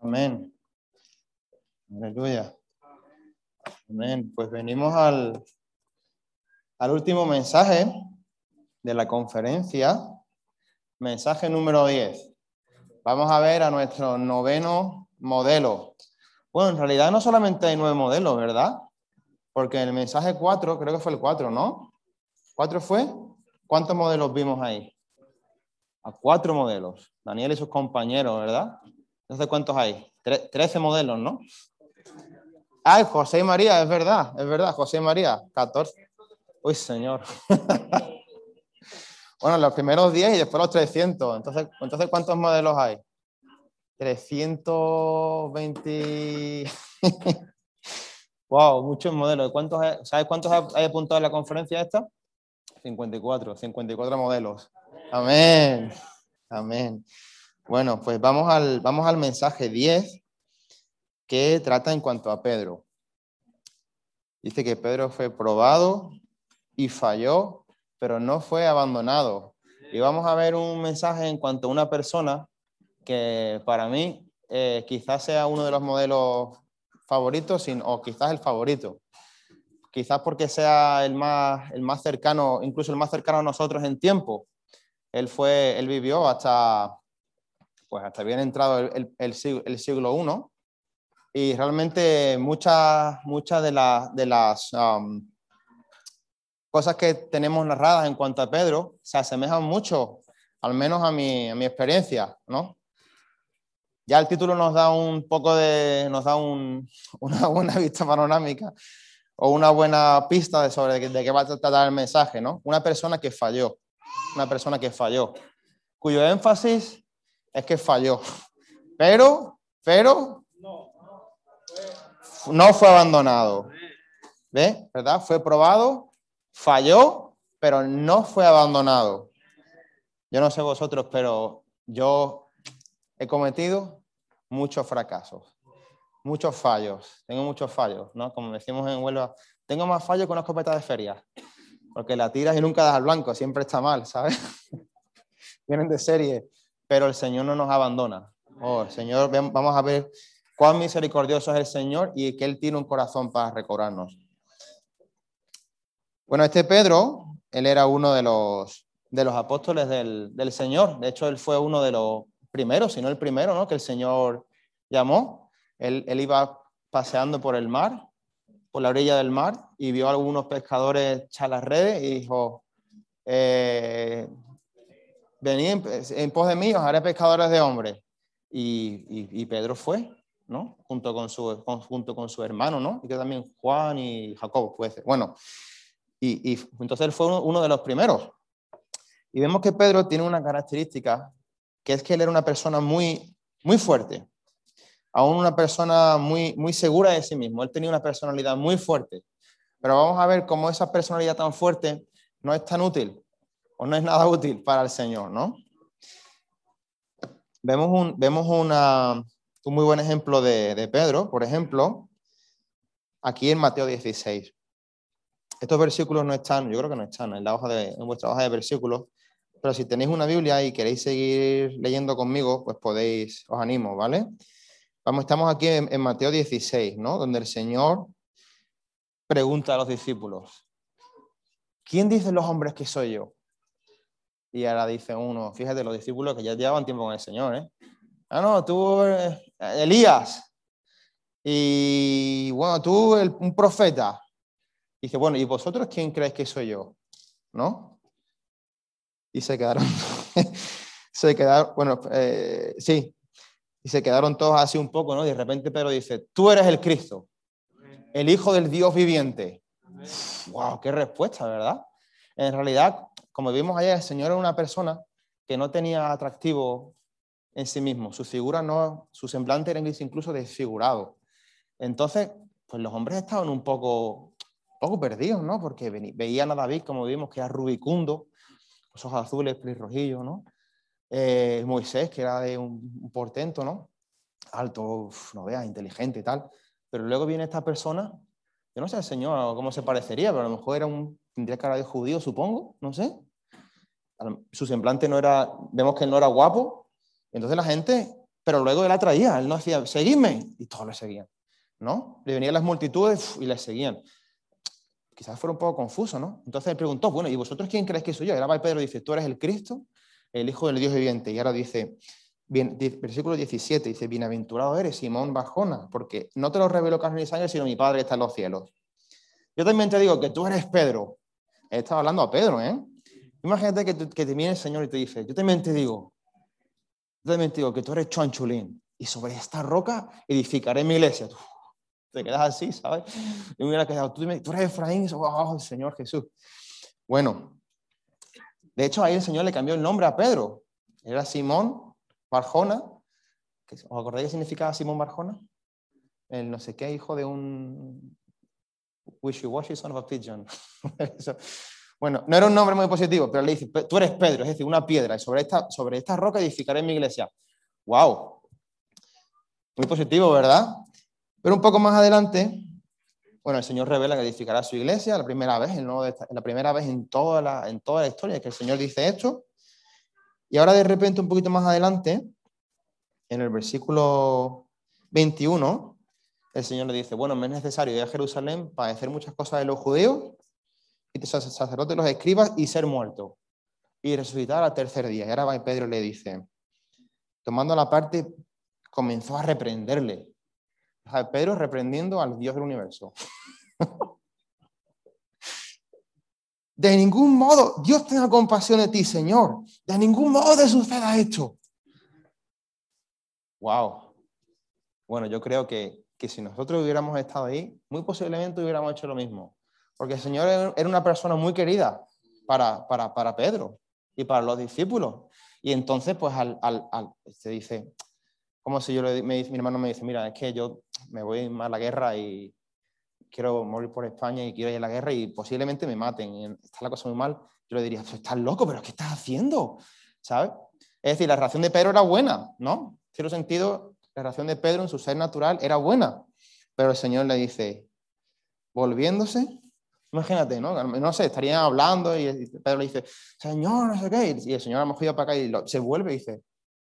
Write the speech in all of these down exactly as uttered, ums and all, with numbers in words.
Amén. Aleluya. Amén. Pues venimos al, al último mensaje de la conferencia, mensaje número diez. Vamos a ver a nuestro noveno modelo. Bueno, en realidad no solamente hay nueve modelos, ¿verdad? Porque en el mensaje cuatro, creo que fue el cuatro, ¿no? ¿cuatro fue? ¿Cuántos modelos vimos ahí? A cuatro modelos. Daniel y sus compañeros, ¿verdad? Entonces, ¿cuántos hay? Tre- trece modelos, ¿no? Ay, José y María, es verdad, es verdad, José y María, catorce. Uy, señor. Bueno, los primeros diez y después los trescientos. Entonces, entonces ¿cuántos modelos hay? trescientos veinte. Wow, muchos modelos. ¿Cuántos hay? ¿Sabes cuántos hay apuntados en la conferencia esta? cincuenta y cuatro, cincuenta y cuatro modelos. Amén. Amén. Bueno, pues vamos al, vamos al mensaje diez, que trata en cuanto a Pedro. Dice que Pedro fue probado y falló, pero no fue abandonado. Y vamos a ver un mensaje en cuanto a una persona que para mí eh, quizás sea uno de los modelos favoritos o quizás el favorito. Quizás porque sea el más, el más cercano, incluso el más cercano a nosotros en tiempo. Él, fue, él vivió hasta, pues hasta bien entrado el, el, el, siglo, el siglo primero, y realmente muchas, muchas de, la, de las um, cosas que tenemos narradas en cuanto a Pedro se asemejan mucho, al menos a mi, a mi experiencia, ¿no? Ya el título nos da un poco de, nos da un, una buena vista panorámica o una buena pista de sobre de, de qué va a tratar el mensaje, ¿no? Una persona que falló, una persona que falló, cuyo énfasis es que falló, pero, pero no fue abandonado, ¿ves? ¿Verdad? Fue probado, falló, pero no fue abandonado. Yo no sé vosotros, pero yo he cometido muchos fracasos, muchos fallos. Tengo muchos fallos, ¿no? Como decimos en Huelva, tengo más fallos que una escopeta de feria, porque la tiras y nunca das al blanco, siempre está mal, ¿sabes? Vienen de serie, pero el Señor no nos abandona. Oh, el Señor, vamos a ver cuán misericordioso es el Señor y que Él tiene un corazón para recobrarnos. Bueno, este Pedro, él era uno de los, de los apóstoles del, del Señor. De hecho, él fue uno de los primeros, si no el primero, ¿no? Que el Señor llamó. Él, él iba paseando por el mar, por la orilla del mar, y vio a algunos pescadores echar las redes y dijo, eh, venid en, en pos de mí, os haré pescadores de hombres. Y, y, y Pedro fue, ¿no? Junto con, su, con, junto con su hermano, ¿no? Y que también Juan y Jacobo, puede ser. Bueno, Y, y entonces él fue uno, uno de los primeros. Y vemos que Pedro tiene una característica, que es que él era una persona muy, muy fuerte, aún una persona muy, muy segura de sí mismo. Él tenía una personalidad muy fuerte. Pero vamos a ver cómo esa personalidad tan fuerte no es tan útil, o no es nada útil para el Señor, ¿no? Vemos un, vemos una, un muy buen ejemplo de, de Pedro, por ejemplo, aquí en Mateo dieciséis. Estos versículos no están, yo creo que no están en, la hoja de, en vuestra hoja de versículos, pero si tenéis una Biblia y queréis seguir leyendo conmigo, pues podéis, os animo, ¿vale? Vamos, estamos aquí en, en Mateo dieciséis, ¿no? Donde el Señor pregunta a los discípulos, ¿quién dicen los hombres que soy yo? Y ahora dice uno, fíjate, los discípulos que ya llevaban tiempo con el Señor, ¿eh? Ah, no, tú, eh, Elías, y bueno, tú, el, un profeta. Dice, bueno, ¿y vosotros quién creéis que soy yo? ¿No? Y se quedaron, se quedaron, bueno, eh, sí, y se quedaron todos así un poco, ¿no? Y de repente Pedro dice, tú eres el Cristo, el Hijo del Dios viviente. ¡Wow! ¡Qué respuesta!, ¿verdad? En realidad, como vimos ayer, el Señor era una persona que no tenía atractivo en sí mismo. Su figura no, su semblante era incluso desfigurado. Entonces, pues los hombres estaban un poco, un poco perdidos, ¿no? Porque veían a David, como vimos, que era rubicundo, los ojos azules, pelirrojillos, ¿no? Eh, Moisés, que era de un, un portento, ¿no? Alto, uf, no veas, inteligente y tal. Pero luego viene esta persona, yo no sé el Señor cómo se parecería, pero a lo mejor era un, tendría cara de judío, supongo, no sé. Su semblante no era, vemos que no era guapo. Entonces la gente pero luego él atraía, él no decía, seguidme, y todos le seguían, ¿no? Le venían las multitudes y le seguían. Quizás fuera un poco confuso, ¿no? Entonces él preguntó, bueno, ¿y vosotros quién creéis que soy yo? Y ahora va Pedro y dice, tú eres el Cristo, el Hijo del Dios viviente. Y ahora dice, bien, versículo diecisiete, dice, bienaventurado eres, Simón Barjona, porque no te lo reveló carne ni sangre, sino mi Padre que está en los cielos. Yo también te digo que tú eres Pedro. Él estaba hablando a Pedro, ¿eh? Imagínate que, que te viene el Señor y te dice, yo también te digo, yo también te digo que tú eres Chuanchulín, y sobre esta roca edificaré mi iglesia. Uf, te quedas así, ¿sabes? Yo me hubiera quedado, tú, tú eres Efraín, oh, Señor Jesús. Bueno, de hecho ahí el Señor le cambió el nombre a Pedro. Era Simón Barjona. ¿Os acordáis qué significaba Simón Barjona? El no sé qué hijo de un wishy-washy son of a pigeon. Bueno, no era un nombre muy positivo, pero le dice, tú eres Pedro, es decir, una piedra, y sobre esta, sobre esta roca edificaré mi iglesia. ¡Wow! Muy positivo, ¿verdad? Pero un poco más adelante, bueno, el Señor revela que edificará su iglesia, la primera vez, el nuevo, la primera vez en toda, la, en toda la historia que el Señor dice esto. Y ahora de repente, un poquito más adelante, en el versículo veintiuno, el Señor le dice, bueno, me es necesario ir a Jerusalén para hacer muchas cosas de los judíos, y de los sacerdotes, los escribas, y ser muerto, y resucitar al tercer día. Y ahora va y Pedro le dice, tomando la parte, comenzó a reprenderle. O sea, Pedro reprendiendo al Dios del universo. De ningún modo, Dios tenga compasión de ti, Señor. De ningún modo te suceda esto. Wow. Bueno, yo creo que, que si nosotros hubiéramos estado ahí, muy posiblemente hubiéramos hecho lo mismo. Porque el Señor era una persona muy querida para, para, para Pedro y para los discípulos. Y entonces, pues, al, al, al, se dice, como si yo le, me, mi hermano me dice, mira, es que yo me voy a la guerra y quiero morir por España y quiero ir a la guerra y posiblemente me maten. Y está la cosa muy mal. Yo le diría, estás loco, pero ¿qué estás haciendo? ¿Sabes? Es decir, la reacción de Pedro era buena, ¿no? En cierto sentido, la reacción de Pedro en su ser natural era buena. Pero el Señor le dice, volviéndose, imagínate, ¿no? No sé, estarían hablando y Pedro le dice, Señor, no sé qué. Y el Señor a lo mejor iba para acá y lo, se vuelve y dice,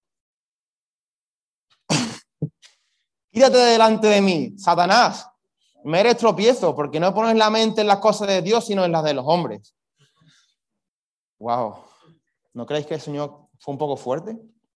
quítate delante de mí, Satanás. Me eres tropiezo porque no pones la mente en las cosas de Dios, sino en las de los hombres. Wow. ¿No creéis que el Señor fue un poco fuerte?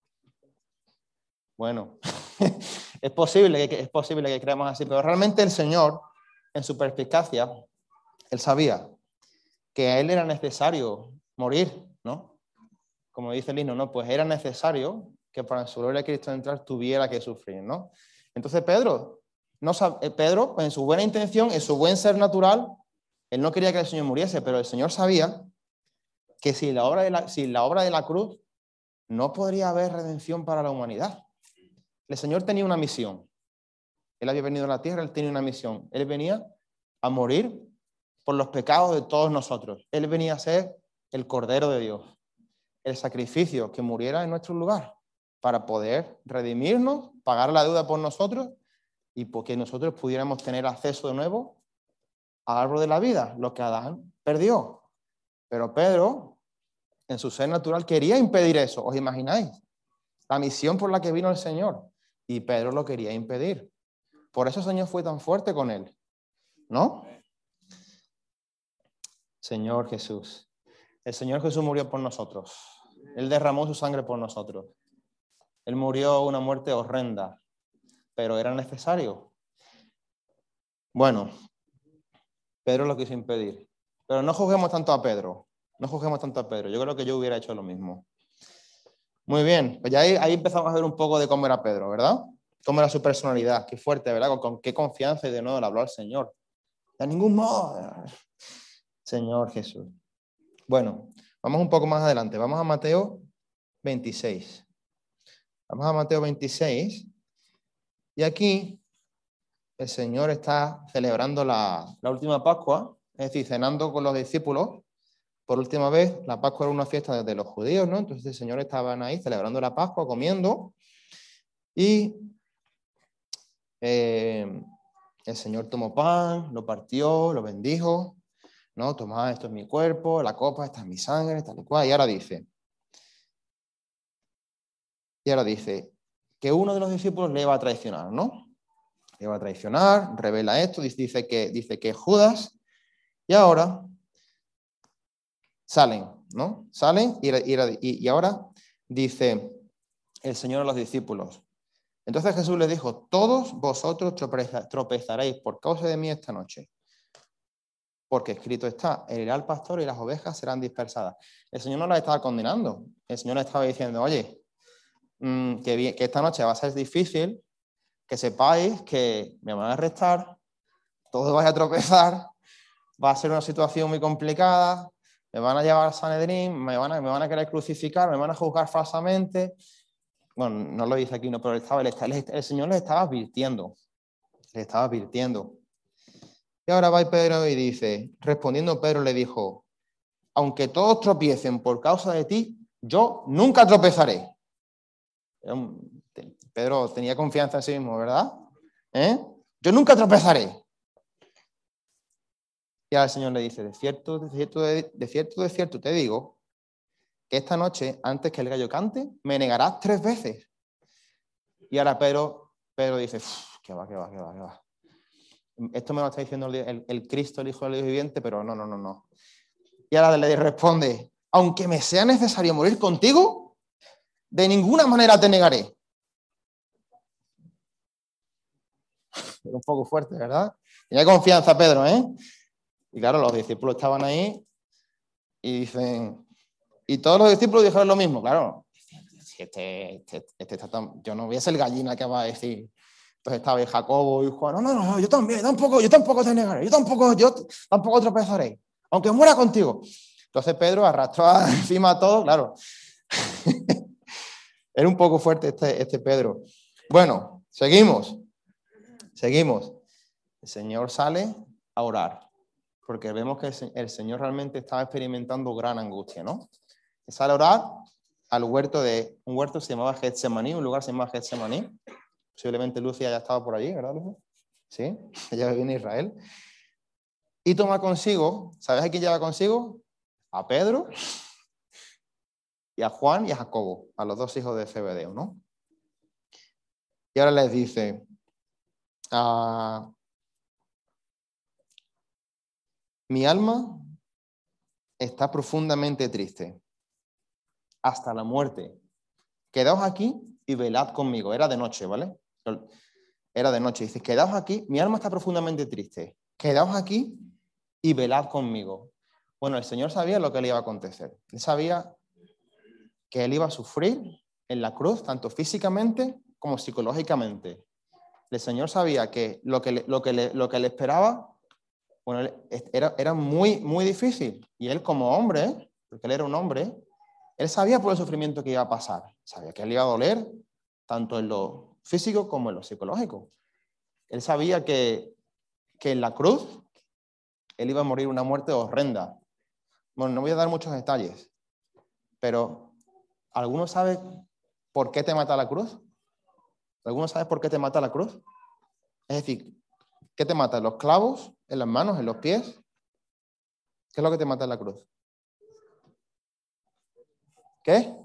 Bueno, es posible que, es posible que creamos así, pero realmente el Señor, en su perspicacia, él sabía que a él era necesario morir, ¿no? Como dice el himno, ¿no? Pues era necesario que para su gloria Cristo entrar tuviera que sufrir, ¿no? Entonces Pedro, no sabe, Pedro, en su buena intención, en su buen ser natural, él no quería que el Señor muriese, pero el Señor sabía que sin la obra de la, sin la obra de la cruz no podría haber redención para la humanidad. El Señor tenía una misión. Él había venido a la tierra, él tenía una misión. Él venía a morir por los pecados de todos nosotros. Él venía a ser el Cordero de Dios, el sacrificio que muriera en nuestro lugar para poder redimirnos, pagar la deuda por nosotros y porque nosotros pudiéramos tener acceso de nuevo al árbol de la vida, lo que Adán perdió. Pero Pedro, en su ser natural, quería impedir eso. ¿Os imagináis? La misión por la que vino el Señor. Y Pedro lo quería impedir. Por eso el Señor fue tan fuerte con él, ¿no? Señor Jesús. El Señor Jesús murió por nosotros. Él derramó su sangre por nosotros. Él murió una muerte horrenda, pero era necesario. Bueno, Pedro lo quiso impedir. Pero no juzguemos tanto a Pedro. No juzguemos tanto a Pedro. Yo creo que yo hubiera hecho lo mismo. Muy bien, pues ya ahí, ahí empezamos a ver un poco de cómo era Pedro, ¿verdad? Cómo era su personalidad, qué fuerte, ¿verdad? Con, con qué confianza y de nuevo le habló al Señor. De ningún modo. Señor Jesús. Bueno, vamos un poco más adelante. Vamos a Mateo veintiséis. Vamos a Mateo veintiséis. Y aquí el Señor está celebrando la, la última Pascua, es decir, cenando con los discípulos. Por última vez, la Pascua era una fiesta de los judíos, ¿no? Entonces el Señor estaba ahí celebrando la Pascua, comiendo. Y eh, el Señor tomó pan, lo partió, lo bendijo, ¿no? Tomad, esto es mi cuerpo, la copa, esta es mi sangre, tal y cual. Y ahora dice, y ahora dice, que uno de los discípulos le iba a traicionar, ¿no? Le va a traicionar, revela esto, dice que, dice que es Judas, y ahora salen, ¿no? Salen y, y, y ahora dice el Señor a los discípulos. Entonces Jesús les dijo, todos vosotros tropezaréis por causa de mí esta noche, porque escrito está, herirá al pastor y las ovejas serán dispersadas. El Señor no las estaba condenando, el Señor les estaba diciendo, oye, mmm, que, bien, que esta noche va a ser difícil, que sepáis que me van a arrestar, todos vais a tropezar, va a ser una situación muy complicada, me van a llevar al Sanedrín, me van a, me van a querer crucificar, me van a juzgar falsamente. Bueno, no lo dice aquí, no, pero el, estaba, el, el Señor les estaba advirtiendo, les estaba advirtiendo. Y ahora va Pedro y dice, respondiendo Pedro le dijo, aunque todos tropiecen por causa de ti, yo nunca tropezaré. Pedro tenía confianza en sí mismo, ¿verdad? ¿Eh? Yo nunca tropezaré. Y ahora el Señor le dice, de cierto, de cierto, de, de cierto, de cierto te digo, que esta noche, antes que el gallo cante, me negarás tres veces. Y ahora Pedro, Pedro dice, que va, que va, que va, que va. Esto me lo está diciendo el, el, el Cristo, el Hijo del Dios viviente, pero no, no, no, no. Y ahora le responde, aunque me sea necesario morir contigo, de ninguna manera te negaré. Era un poco fuerte, ¿verdad? Tenía confianza Pedro, ¿eh? Y claro, los discípulos estaban ahí y dicen, y todos los discípulos dijeron lo mismo, claro. Este, este, este está tan, yo no voy a ser gallina que va a decir. Entonces estaba ahí Jacobo y Juan, no, no, no, yo también, tampoco, yo tampoco te negaré, yo tampoco, yo tampoco tropezaré, aunque muera contigo. Entonces Pedro arrastró encima a todos, claro. Era un poco fuerte este, este Pedro. Bueno, seguimos, seguimos. El Señor sale a orar, porque vemos que el Señor realmente estaba experimentando gran angustia, ¿no? Sale a orar al huerto de, un huerto se llamaba Getsemaní, un lugar se llamaba Getsemaní. Posiblemente Lucia haya estado por allí, ¿verdad, Lucia? Sí, ella vive en Israel. Y toma consigo, ¿sabes a quién lleva consigo? A Pedro y a Juan y a Jacobo, a los dos hijos de Zebedeo, ¿no? Y ahora les dice, ah, mi alma está profundamente triste, hasta la muerte. Quedaos aquí y velad conmigo. Era de noche, ¿vale? Era de noche. Dice, quedaos aquí, mi alma está profundamente triste. Quedaos aquí y velad conmigo. Bueno, el Señor sabía lo que le iba a acontecer. Él sabía que él iba a sufrir en la cruz, tanto físicamente como psicológicamente. El Señor sabía que lo que le, lo que le, lo que le esperaba, bueno, era, era muy, muy difícil. Y él como hombre, porque él era un hombre, él sabía por el sufrimiento que iba a pasar. Sabía que él iba a doler, tanto en lo físico como en lo psicológico. Él sabía que, que en la cruz él iba a morir una muerte horrenda. Bueno, no voy a dar muchos detalles, pero ¿alguno sabe por qué te mata la cruz? ¿Alguno sabe por qué te mata la cruz? Es decir, ¿qué te mata? ¿Los clavos en las manos, en los pies? ¿Qué es lo que te mata en la cruz? ¿Qué?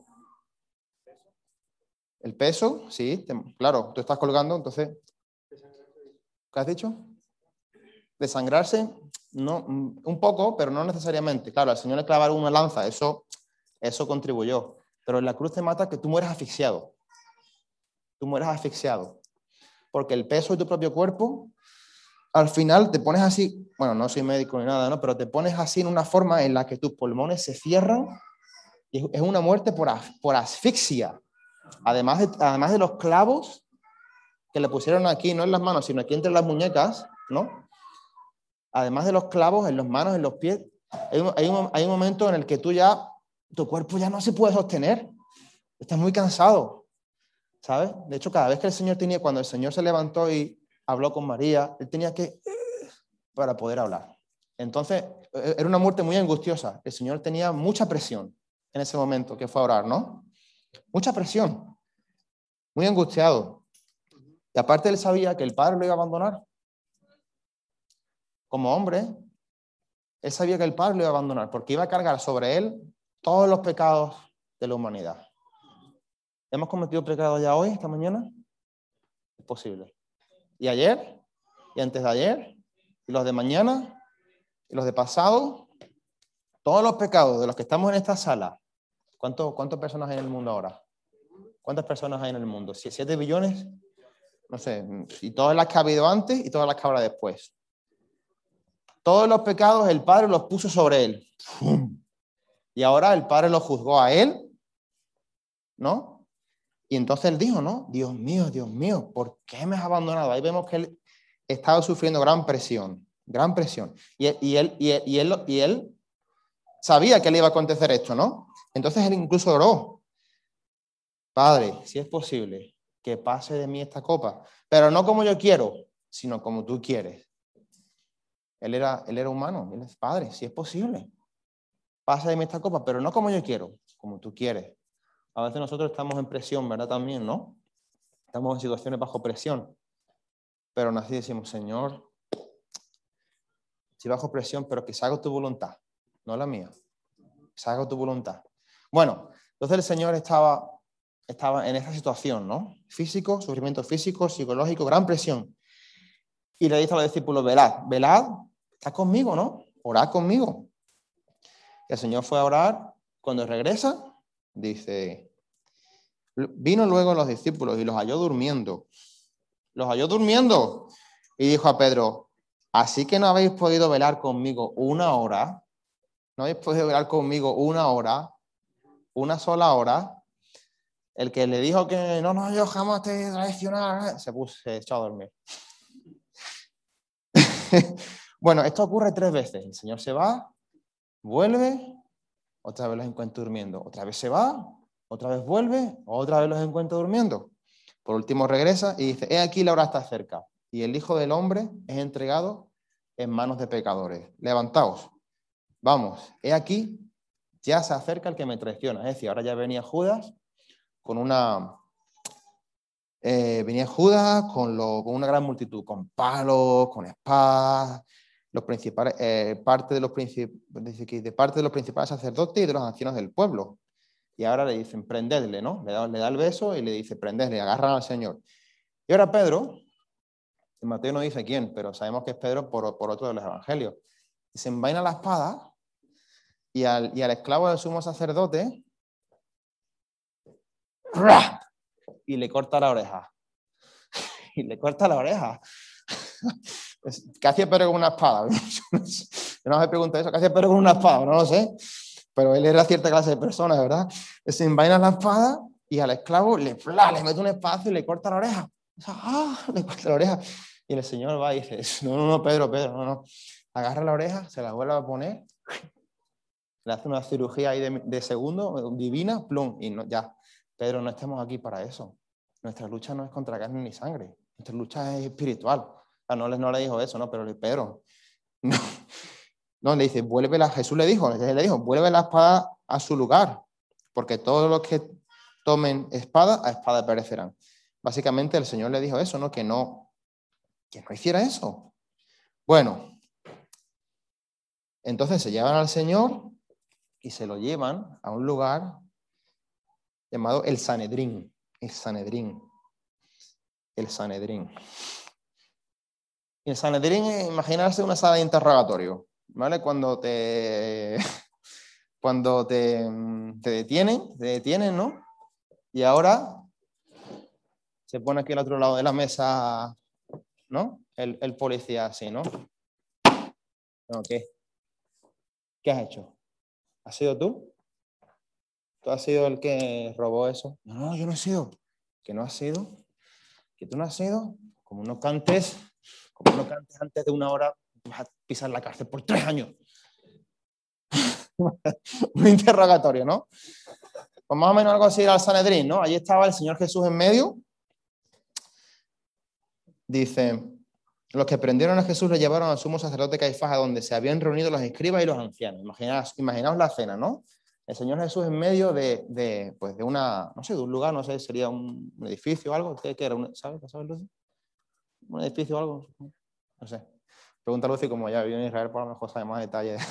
El peso, sí, te, claro, tú estás colgando, entonces, ¿qué has dicho? Desangrarse, no, un poco, pero no necesariamente. Claro, al Señor le clavaron una lanza, eso, eso contribuyó. Pero en la cruz te mata que tú mueres asfixiado. Tú mueres asfixiado. Porque el peso de tu propio cuerpo, al final te pones así, bueno, no soy médico ni nada, ¿no? Pero te pones así en una forma en la que tus pulmones se cierran y es una muerte por, por asfixia. Además de, además de los clavos que le pusieron aquí, no en las manos, sino aquí entre las muñecas, ¿no? Además de los clavos en las manos, en los pies, hay un, hay, un, hay un momento en el que tú ya, tu cuerpo ya no se puede sostener. Estás muy cansado, ¿sabes? De hecho, cada vez que el Señor tenía, cuando el Señor se levantó y habló con María, él tenía que, para poder hablar. Entonces, era una muerte muy angustiosa. El Señor tenía mucha presión en ese momento que fue a orar, ¿no? Mucha presión, muy angustiado. Y aparte él sabía que el Padre lo iba a abandonar. Como hombre, él sabía que el Padre lo iba a abandonar porque iba a cargar sobre él todos los pecados de la humanidad. ¿Hemos cometido pecado ya hoy, esta mañana? Es posible. ¿Y ayer? ¿Y antes de ayer? ¿Y los de mañana? ¿Y los de pasado? Todos los pecados de los que estamos en esta sala. ¿Cuánto, ¿Cuántas personas hay en el mundo ahora? ¿Cuántas personas hay en el mundo? ¿Siete billones? No sé. Y todas las que ha habido antes y todas las que habrá después. Todos los pecados el Padre los puso sobre él. Y ahora el Padre lo juzgó a él, ¿no? Y entonces él dijo, ¿no? Dios mío, Dios mío, ¿por qué me has abandonado? Ahí vemos que él estaba sufriendo gran presión, gran presión. Y, y, él, y, él, y, él, y él sabía que le iba a acontecer esto, ¿no? Entonces él incluso oró. Padre, si es posible, que pase de mí esta copa, pero no como yo quiero, sino como tú quieres. Él era, él era humano, él es Padre, si es posible. Pasa de mí esta copa, pero no como yo quiero, como tú quieres. A veces nosotros estamos en presión, ¿verdad? También, ¿no? Estamos en situaciones bajo presión. Pero aún así decimos, Señor, estoy bajo presión, pero que se haga tu voluntad, no la mía. Que se haga tu voluntad. Bueno, entonces el Señor estaba, estaba en esa situación, ¿no? Físico, sufrimiento físico, psicológico, gran presión. Y le dice a los discípulos, velad, velad, está conmigo, ¿no? Orad conmigo. El Señor fue a orar, cuando regresa, dice, vino luego los discípulos y los halló durmiendo. Los halló durmiendo. Y dijo a Pedro, ¿así que no habéis podido velar conmigo una hora? ¿No habéis podido velar conmigo una hora? ¿Una sola hora? El que le dijo que no, no, yo jamás te traicionaré, se puso, se echó a dormir. Bueno, esto ocurre tres veces. El Señor se va, vuelve, otra vez los encuentra durmiendo. Otra vez se va, otra vez vuelve, otra vez los encuentra durmiendo. Por último regresa y dice, he aquí la hora está cerca y el Hijo del Hombre es entregado en manos de pecadores. Levantaos, vamos, he aquí, ya se acerca el que me traiciona. Es decir, ahora ya venía Judas con una... Eh, venía Judas con, lo, con una gran multitud, con palos, con espadas, los principales, eh, parte de, los princip de parte de los principales sacerdotes y de los ancianos del pueblo. Y ahora le dicen, prendedle, ¿no? Le da, le da el beso y le dice, prendedle, agarran al Señor. Y ahora Pedro, en Mateo no dice quién, pero sabemos que es Pedro por, por otro de los evangelios, se envaina la espada y al, y al esclavo del sumo sacerdote ¡ra! Y le corta la oreja. Y le corta la oreja. ¿Qué hacía Pedro con una espada? Yo no, sé. Yo no me pregunto eso, ¿qué hacía Pedro con una espada? No lo sé. Pero él era cierta clase de persona, ¿verdad? Se envaina la espada y al esclavo le, ¡fla! Le mete un espacio y le corta la oreja. O sea, ¡ah! Le corta la oreja. Y el Señor va y dice, no, no, no, Pedro, Pedro, no, no. Agarra la oreja, se la vuelve a poner, le hace una cirugía ahí de, de segundo, divina, plum, y no, ya. Pedro, no estamos aquí para eso. Nuestra lucha no es contra carne ni sangre. Nuestra lucha es espiritual. O sea, no, le, no le dijo eso, ¿no? Pero Pedro, no. No, le dice, vuelve la... Jesús le dijo, le dijo, vuelve la espada a su lugar, porque todos los que tomen espada, a espada perecerán. Básicamente el Señor le dijo eso, ¿no? Que no, que no hiciera eso. Bueno, entonces se llevan al Señor y se lo llevan a un lugar llamado el Sanedrín. El Sanedrín. El Sanedrín. Y el Sanedrín es imaginarse una sala de interrogatorio, ¿vale? Cuando te, cuando te, te detienen, te detienen, ¿no? Y ahora se pone aquí al otro lado de la mesa, ¿no? El, el policía así, ¿no? ¿No? ¿Qué? ¿Qué has hecho? ¿Has sido tú? ¿Tú has sido el que robó eso? No, no, yo no he sido. ¿Que no has sido? ¿Que tú no has sido? Como no cantes, como no cantes antes de una hora, vas a pisar la cárcel por tres años. Un interrogatorio, ¿no? Pues más o menos algo así era el Sanedrín, ¿no? Allí estaba el Señor Jesús en medio. Dice, los que prendieron a Jesús le llevaron al sumo sacerdote Caifás, a donde se habían reunido los escribas y los ancianos. Imaginaos, imaginaos la cena, ¿no? El Señor Jesús en medio de, de, pues de una, no sé, de un lugar, no sé, sería un edificio o algo. ¿Qué, qué era? ¿Sabes? ¿Sabes, Lucy? ¿Un edificio o algo? No sé. Pregunta a Lucy, como ya vive en Israel, por lo mejor sabe más detalles.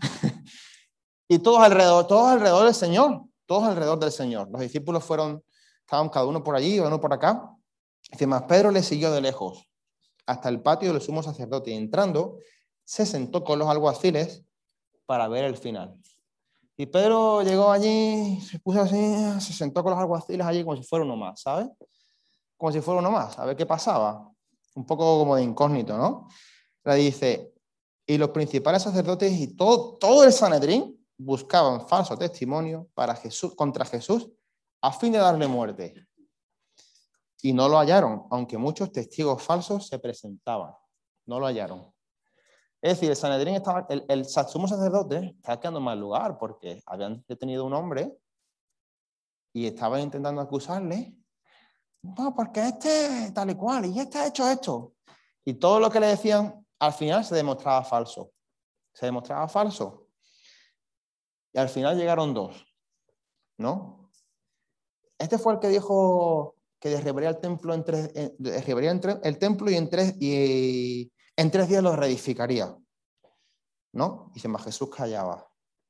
Y todos alrededor, todos alrededor del Señor, todos alrededor del Señor. Los discípulos fueron estaban cada uno por allí, uno por acá. Dice, mas Pedro le siguió de lejos hasta el patio del sumo sacerdote y entrando se sentó con los alguaciles para ver el final. Y Pedro llegó allí, se puso así, se sentó con los alguaciles allí como si fuera uno más, ¿sabes? Como si fuera uno más, a ver qué pasaba. Un poco como de incógnito, ¿no? Le dice, y los principales sacerdotes y todo, todo el Sanedrín buscaban falso testimonio para Jesús, contra Jesús a fin de darle muerte. Y no lo hallaron, aunque muchos testigos falsos se presentaban. No lo hallaron. Es decir, el Sanedrín estaba, el, el sumo sacerdote estaba quedando en mal lugar porque habían detenido a un hombre y estaban intentando acusarle. No, porque este tal y cual, y este ha hecho esto. Y todo lo que le decían al final se demostraba falso. Se demostraba falso. Y al final llegaron dos, ¿no? Este fue el que dijo que derribaría el templo en tres, eh, derribaría el templo y en tres, y en tres días lo reedificaría, ¿no? Y se más Jesús callaba.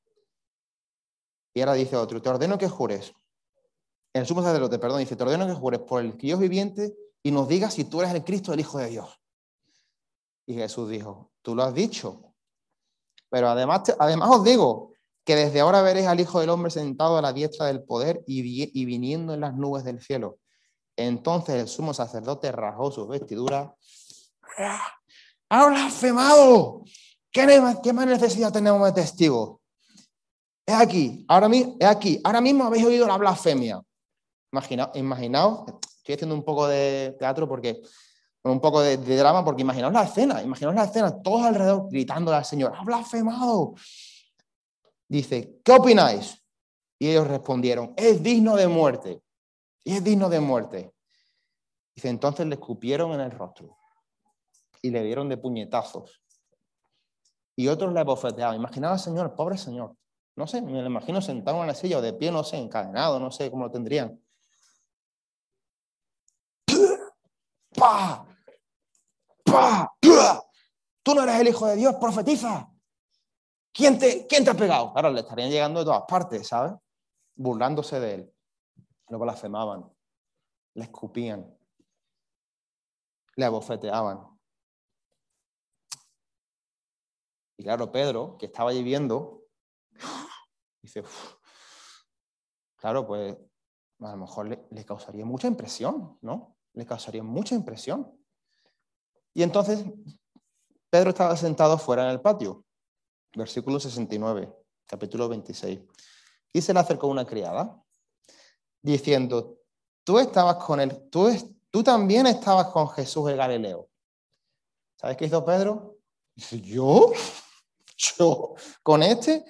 Y ahora dice otro, te ordeno que jures. El sumo sacerdote, perdón, dice, te ordeno que jures por el Dios viviente y nos digas si tú eres el Cristo, el Hijo de Dios. Y Jesús dijo, tú lo has dicho. Pero además, además os digo que desde ahora veréis al Hijo del Hombre sentado a la diestra del poder y, vi, y viniendo en las nubes del cielo. Entonces el sumo sacerdote rasgó sus vestiduras. ¡Ha blasfemado! ¿Qué, ¿Qué más necesidad tenemos de testigos? Es aquí, ahora, es aquí, ahora mismo habéis oído la blasfemia. Imaginaos, imaginaos, estoy haciendo un poco de teatro porque, un poco de, de drama, porque imaginaos la escena, imaginaos la escena, todos alrededor gritándole al Señor, ¡ha blasfemado! Dice, ¿qué opináis? Y ellos respondieron, es digno de muerte, y es digno de muerte. Dice, entonces le escupieron en el rostro y le dieron de puñetazos. Y otros le abofeteaban. Imaginaos al Señor, pobre Señor. No sé, me lo imagino sentado en una silla o de pie, no sé, encadenado, no sé cómo lo tendrían. ¡Pah! ¡Pah! ¡Pah! Tú no eres el Hijo de Dios, profetiza. ¿Quién te, ¿Quién te ha pegado? Claro, le estarían llegando de todas partes, ¿sabes? Burlándose de él. Lo blasfemaban, le escupían, le abofeteaban. Y claro, Pedro, que estaba allí viendo, dice, uff, claro, pues a lo mejor le, le causaría mucha impresión, ¿no? Le causaría mucha impresión. Y entonces Pedro estaba sentado fuera en el patio, versículo sesenta y nueve, capítulo veintiséis. Y se le acercó una criada, diciendo, tú estabas con él, tú, tú también estabas con Jesús el Galileo. ¿Sabes qué hizo Pedro? Dice, ¿yo? ¿Yo? ¿Con este?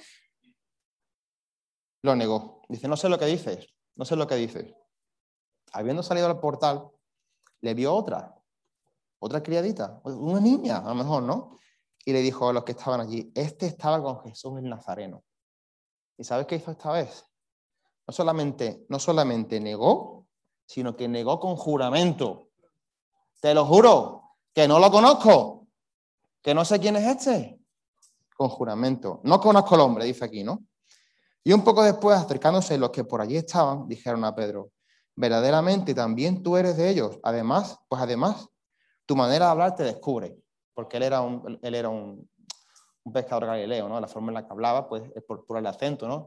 Lo negó. Dice, no sé lo que dices, no sé lo que dices. Habiendo salido al portal, le vio otra, otra criadita, una niña, a lo mejor, ¿no? Y le dijo a los que estaban allí, este estaba con Jesús el Nazareno. ¿Y sabes qué hizo esta vez? No solamente, no solamente negó, sino que negó con juramento. Te lo juro, que no lo conozco, que no sé quién es este. Con juramento. No conozco al hombre, dice aquí, ¿no? Y un poco después, acercándose los que por allí estaban, dijeron a Pedro, verdaderamente también tú eres de ellos. Además, pues además, tu manera de hablar te descubre, porque él era un, él era un, un pescador galileo, ¿no? La forma en la que hablaba, pues, es por, por el acento, ¿no?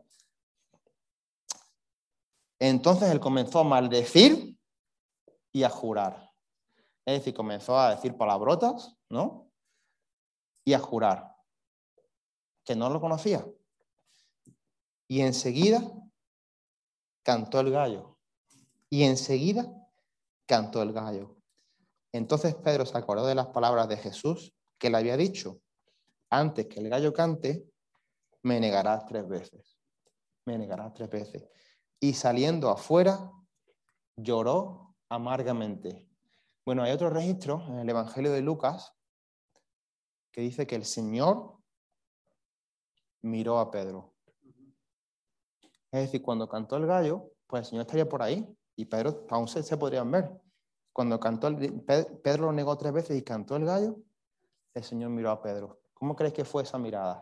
Entonces él comenzó a maldecir y a jurar. Es decir, comenzó a decir palabrotas, ¿no? Y a jurar que no lo conocía. Y enseguida cantó el gallo. Y enseguida cantó el gallo. Entonces Pedro se acordó de las palabras de Jesús que le había dicho, antes que el gallo cante, me negarás tres veces. Me negarás tres veces. Y saliendo afuera, lloró amargamente. Bueno, hay otro registro en el Evangelio de Lucas que dice que el Señor miró a Pedro. Es decir, cuando cantó el gallo, pues el Señor estaría por ahí y Pedro aún se, se podrían ver. Cuando cantó el, Pedro lo negó tres veces y cantó el gallo, el Señor miró a Pedro. ¿Cómo crees que fue esa mirada?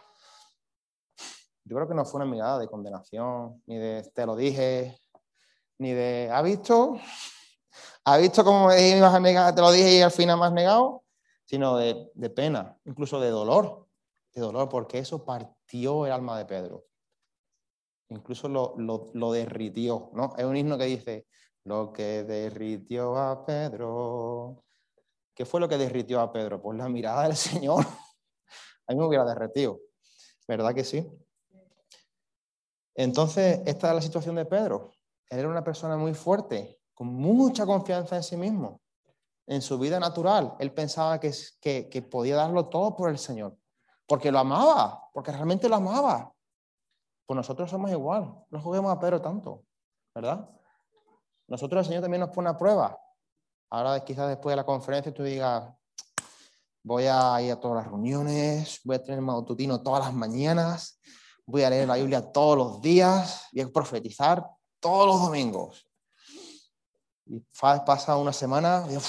Yo creo que no fue una mirada de condenación, ni de te lo dije, ni de, ¿ha visto? ¿Ha visto cómo me ibas a negar? Te lo dije y al final me has negado, sino de, de pena, incluso de dolor, de dolor, porque eso partió el alma de Pedro. Incluso lo, lo, lo derritió, ¿no? Es un himno que dice, lo que derritió a Pedro. ¿Qué fue lo que derritió a Pedro? Pues la mirada del Señor. A mí me hubiera derretido, ¿verdad que sí? Entonces, esta es la situación de Pedro. Él era una persona muy fuerte, con mucha confianza en sí mismo. En su vida natural, él pensaba que, que, que podía darlo todo por el Señor, porque lo amaba, porque realmente lo amaba. Pues nosotros somos igual, no juguemos a Pedro tanto, ¿verdad? Nosotros el Señor también nos pone a prueba. Ahora quizás después de la conferencia tú digas, voy a ir a todas las reuniones, voy a tener matutino todas las mañanas, voy a leer la Biblia todos los días, voy a profetizar todos los domingos. Y pasa una semana, y,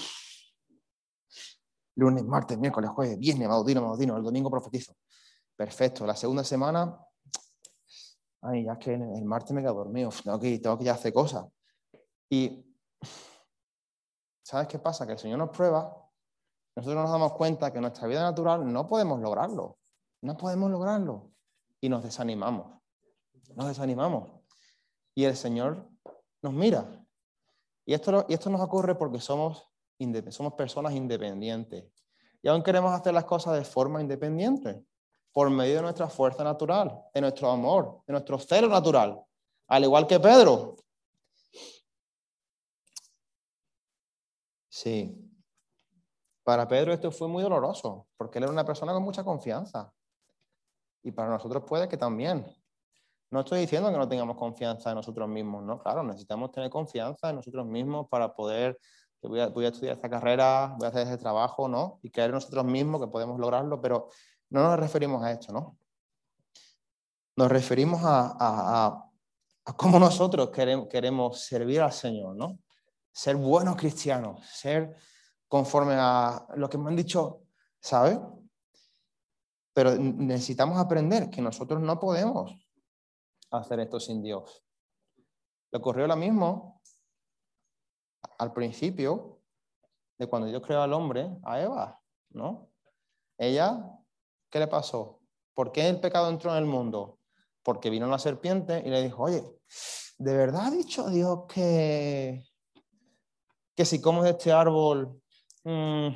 lunes, martes, miércoles, jueves, viernes, matutino, matutino, el domingo profetizo. Perfecto. La segunda semana, ay, ya es que el martes me quedo dormido, tengo que, tengo que ya hacer cosas. Y, ¿sabes qué pasa? Que el Señor nos prueba, nosotros nos damos cuenta que en nuestra vida natural no podemos lograrlo, no podemos lograrlo. Y nos desanimamos, nos desanimamos. Y el Señor nos mira. Y esto, y esto nos ocurre porque somos, somos personas independientes. Y aún queremos hacer las cosas de forma independiente, por medio de nuestra fuerza natural, de nuestro amor, de nuestro celo natural. Al igual que Pedro. Sí. Para Pedro esto fue muy doloroso, porque él era una persona con mucha confianza. Y para nosotros puede que también. No estoy diciendo que no tengamos confianza en nosotros mismos, ¿no? Claro, necesitamos tener confianza en nosotros mismos para poder, voy a, voy a estudiar esta carrera, voy a hacer ese trabajo, ¿no? Y creer en nosotros mismos que podemos lograrlo, pero no nos referimos a esto, ¿no? Nos referimos a, a, a, a cómo nosotros queremos, queremos servir al Señor, ¿no? Ser buenos cristianos, ser conforme a lo que me han dicho, ¿sabes? Pero necesitamos aprender que nosotros no podemos hacer esto sin Dios. Le ocurrió lo mismo al principio de cuando Dios creó al hombre, a Eva, ¿no? Ella, ¿qué le pasó? ¿Por qué el pecado entró en el mundo? Porque vino la serpiente y le dijo, oye, ¿de verdad ha dicho Dios que, que si comes de este árbol mmm,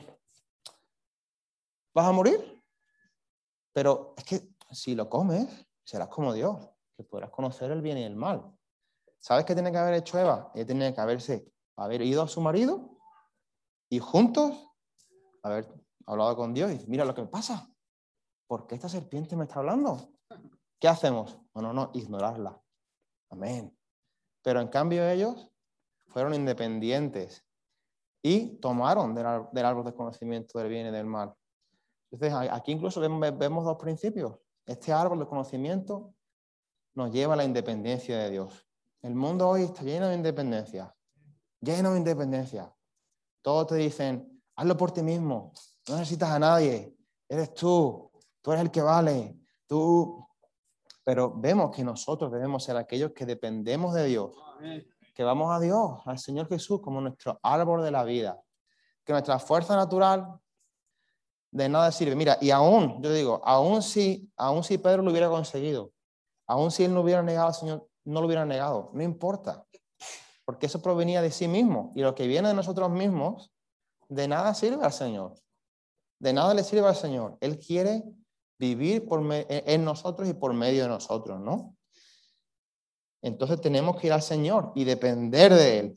vas a morir? Pero es que si lo comes, serás como Dios, que podrás conocer el bien y el mal. ¿Sabes qué tiene que haber hecho Eva? Ella tiene que haberse, haber ido a su marido y juntos haber hablado con Dios y mira lo que me pasa. ¿Por qué esta serpiente me está hablando? ¿Qué hacemos? No, no, no, ignorarla. Amén. Pero en cambio ellos fueron independientes y tomaron del, del árbol del conocimiento del bien y del mal. Entonces aquí incluso vemos, vemos dos principios. Este árbol del conocimiento nos lleva a la independencia de Dios. El mundo hoy está lleno de independencia, lleno de independencia. Todos te dicen, hazlo por ti mismo, no necesitas a nadie, eres tú, tú eres el que vale, tú. Pero vemos que nosotros debemos ser aquellos que dependemos de Dios, que vamos a Dios, al Señor Jesús, como nuestro árbol de la vida, que nuestra fuerza natural de nada sirve. Mira, y aún, yo digo, aún si, aún si Pedro lo hubiera conseguido, aún si él no hubiera negado al Señor, no lo hubiera negado, no importa, porque eso provenía de sí mismo, y lo que viene de nosotros mismos, de nada sirve al Señor, de nada le sirve al Señor. Él quiere vivir por me- en nosotros y por medio de nosotros, ¿no? Entonces tenemos que ir al Señor y depender de Él.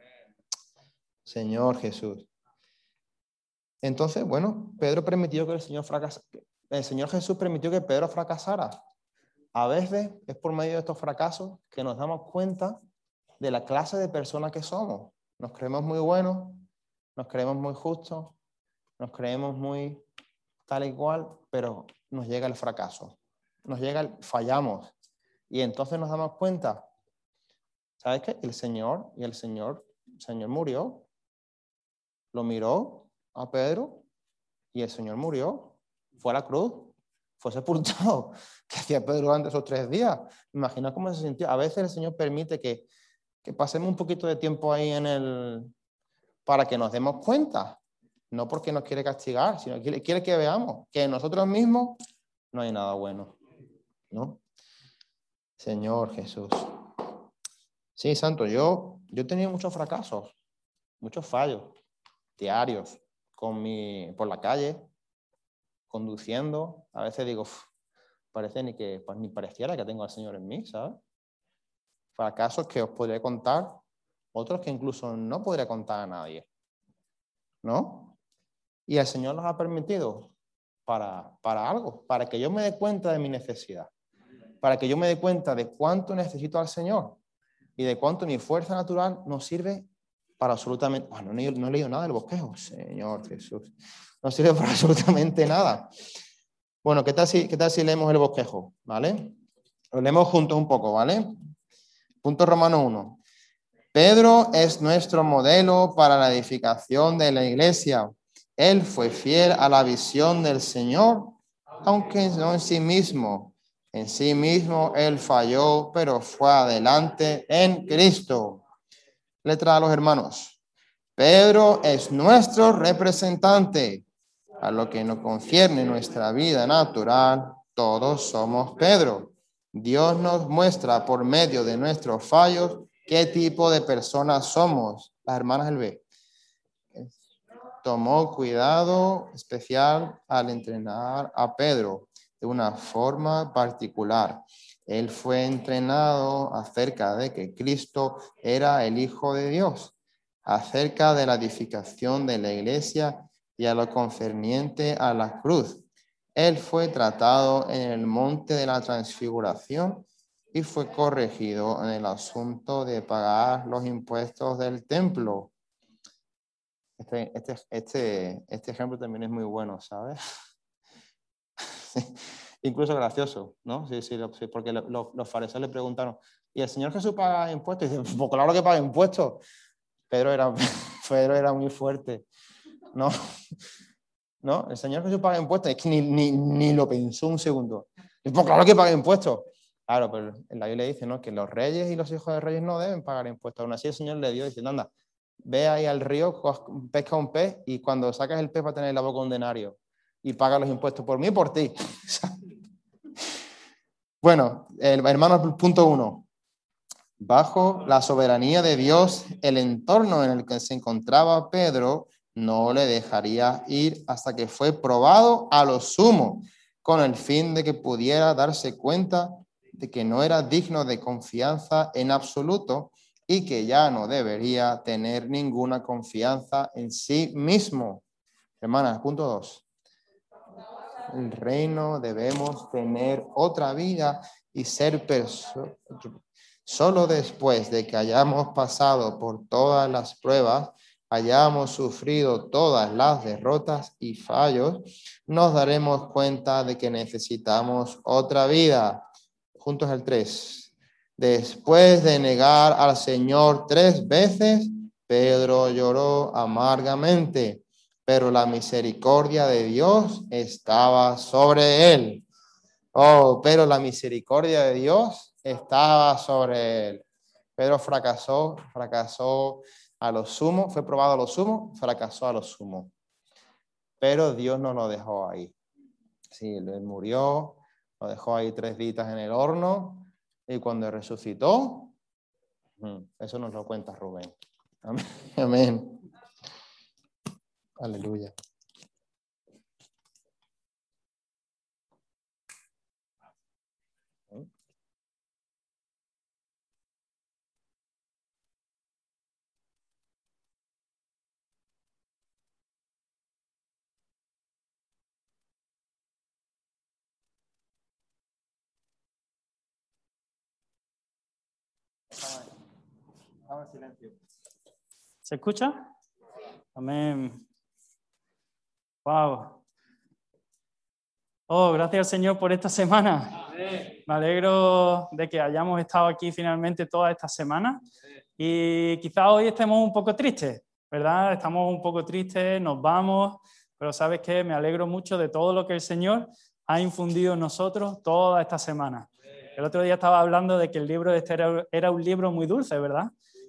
Señor Jesús. Entonces, bueno, Pedro permitió que el Señor fracasara. El Señor Jesús permitió que Pedro fracasara. A veces es por medio de estos fracasos que nos damos cuenta de la clase de personas que somos. Nos creemos muy buenos, nos creemos muy justos, nos creemos muy tal y cual, pero nos llega el fracaso, nos llega el fallamos. Y entonces nos damos cuenta, ¿sabes qué? El Señor, y el Señor, el Señor murió, lo miró a Pedro y el Señor murió, fue a la cruz, fue sepultado. ¿Qué hacía Pedro durante esos tres días? Imagina cómo se sintió. A veces el Señor permite que, que pasemos un poquito de tiempo ahí en el, para que nos demos cuenta, no porque nos quiere castigar, sino que quiere que veamos que en nosotros mismos no hay nada bueno, ¿no? Señor Jesús. Sí, Santo, yo, yo he tenido muchos fracasos, muchos fallos diarios con mi, por la calle, conduciendo. A veces digo, uf, parece ni que pues, ni pareciera que tengo al Señor en mí, ¿sabes? Fracasos que os podré contar, otros que incluso no podré contar a nadie, ¿no? Y el Señor los ha permitido para, para algo, para que yo me dé cuenta de mi necesidad, para que yo me dé cuenta de cuánto necesito al Señor y de cuánto mi fuerza natural nos sirve para absolutamente... Bueno, no, he, no he leído nada del bosquejo, Señor Jesús. No sirve para absolutamente nada. Bueno, ¿qué tal si, qué tal si leemos el bosquejo? ¿Vale? Lo leemos juntos un poco, ¿vale? Punto Romano uno. Pedro es nuestro modelo para la edificación de la iglesia. Él fue fiel a la visión del Señor, aunque no en sí mismo. En sí mismo él falló, pero fue adelante en Cristo. Letra a los hermanos. Pedro es nuestro representante. A lo que nos concierne nuestra vida natural, todos somos Pedro. Dios nos muestra por medio de nuestros fallos qué tipo de personas somos. Las hermanas del B. Tomó cuidado especial al entrenar a Pedro de una forma particular. Él fue entrenado acerca de que Cristo era el Hijo de Dios, acerca de la edificación de la iglesia y a lo concerniente a la cruz. Él fue tratado en el monte de la transfiguración y fue corregido en el asunto de pagar los impuestos del templo. Este, este, este, este ejemplo también es muy bueno, ¿sabes? Incluso gracioso, ¿no? Sí, sí, sí, porque lo, lo, los fariseos le preguntaron, ¿y el Señor Jesús paga impuestos? Y dice, pues claro que paga impuestos. Pedro era, Pedro era muy fuerte, ¿no? ¿No? El Señor Jesús paga impuestos. Es que ni, ni, ni lo pensó un segundo. Y pues claro que paga impuestos. Claro, pero en la Biblia dice, ¿no? Que los reyes y los hijos de reyes no deben pagar impuestos. Aún así el Señor le dio diciendo, anda, ve ahí al río, pesca un pez y cuando sacas el pez va a tener en la boca un denario y paga los impuestos por mí y por ti. Bueno, el, hermanos, punto uno. Bajo la soberanía de Dios, el entorno en el que se encontraba Pedro no le dejaría ir hasta que fue probado a lo sumo, con el fin de que pudiera darse cuenta de que no era digno de confianza en absoluto y que ya no debería tener ninguna confianza en sí mismo. Hermanas, punto dos. El reino debemos tener otra vida y ser personas. Solo después de que hayamos pasado por todas las pruebas, hayamos sufrido todas las derrotas y fallos, nos daremos cuenta de que necesitamos otra vida. Juntos el tres. Después de negar al Señor tres veces, Pedro lloró amargamente, pero la misericordia de Dios estaba sobre él. Oh, pero la misericordia de Dios estaba sobre él. Pedro fracasó, fracasó a lo sumo, fue probado a lo sumo, fracasó a lo sumo. Pero Dios no lo dejó ahí. Sí, él murió, lo dejó ahí tres días en el horno y cuando resucitó, eso nos lo cuenta Rubén. Amén. Amén. Aleluya. Ahora silencio. ¿Se escucha? Amén. Wow. Oh, gracias al Señor por esta semana. Amén. Me alegro de que hayamos estado aquí finalmente toda esta semana. Y quizás hoy estemos un poco tristes, ¿verdad? Estamos un poco tristes, nos vamos, pero ¿sabes qué? Me alegro mucho de todo lo que el Señor ha infundido en nosotros toda esta semana. El otro día estaba hablando de que el libro este era, era un libro muy dulce, ¿verdad?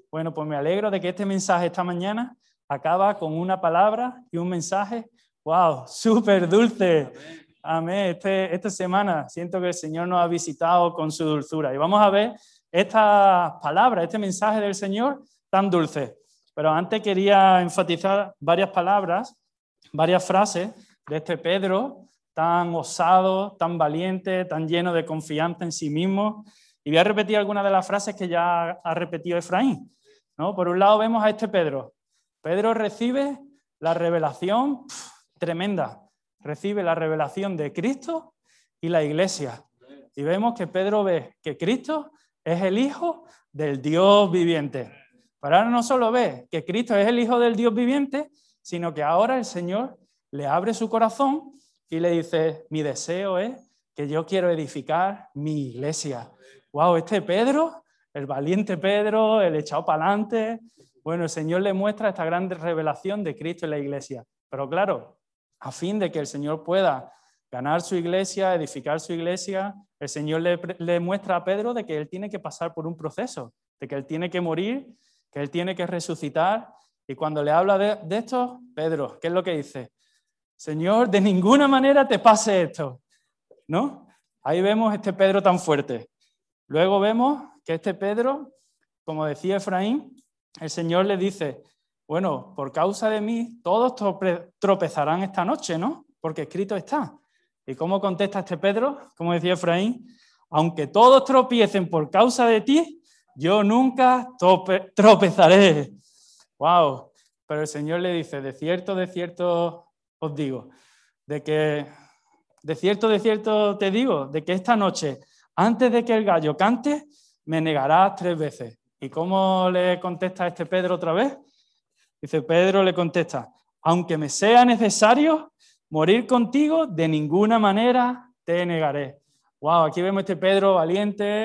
Bueno, pues me alegro de que este mensaje esta mañana acaba con una palabra y un mensaje, wow, súper dulce. Amén. Este, esta semana siento que el Señor nos ha visitado con su dulzura. Y vamos a ver estas palabras, este mensaje del Señor tan dulce. Pero antes quería enfatizar varias palabras, varias frases de este Pedro tan osado, tan valiente, tan lleno de confianza en sí mismo. Y voy a repetir algunas de las frases que ya ha repetido Efraín, ¿no? Por un lado vemos a este Pedro. Pedro recibe la revelación pff, tremenda. Recibe la revelación de Cristo y la Iglesia. Y vemos que Pedro ve que Cristo es el Hijo del Dios viviente. Pero ahora no solo ve que Cristo es el Hijo del Dios viviente, sino que ahora el Señor le abre su corazón y le dice, mi deseo es que yo quiero edificar mi iglesia. Wow, este Pedro, el valiente Pedro, el echado para adelante. Bueno, el Señor le muestra esta gran revelación de Cristo en la iglesia. Pero claro, a fin de que el Señor pueda ganar su iglesia, edificar su iglesia, el Señor le, le muestra a Pedro de que él tiene que pasar por un proceso, de que él tiene que morir, que él tiene que resucitar. Y cuando le habla de, de esto, Pedro, ¿qué es lo que dice? Señor, de ninguna manera te pase esto, ¿no? Ahí vemos este Pedro tan fuerte. Luego vemos que este Pedro, como decía Efraín, el Señor le dice, bueno, por causa de mí, todos tropezarán esta noche, ¿no? Porque escrito está. ¿Y cómo contesta este Pedro? Como decía Efraín, aunque todos tropiecen por causa de ti, yo nunca tropezaré. ¡Wow! Pero el Señor le dice, de cierto, de cierto os digo, de que, de cierto, de cierto te digo, de que esta noche, antes de que el gallo cante, me negarás tres veces. ¿Y cómo le contesta este Pedro otra vez? Dice, Pedro le contesta, aunque me sea necesario morir contigo, de ninguna manera te negaré. Wow, aquí vemos este Pedro valiente.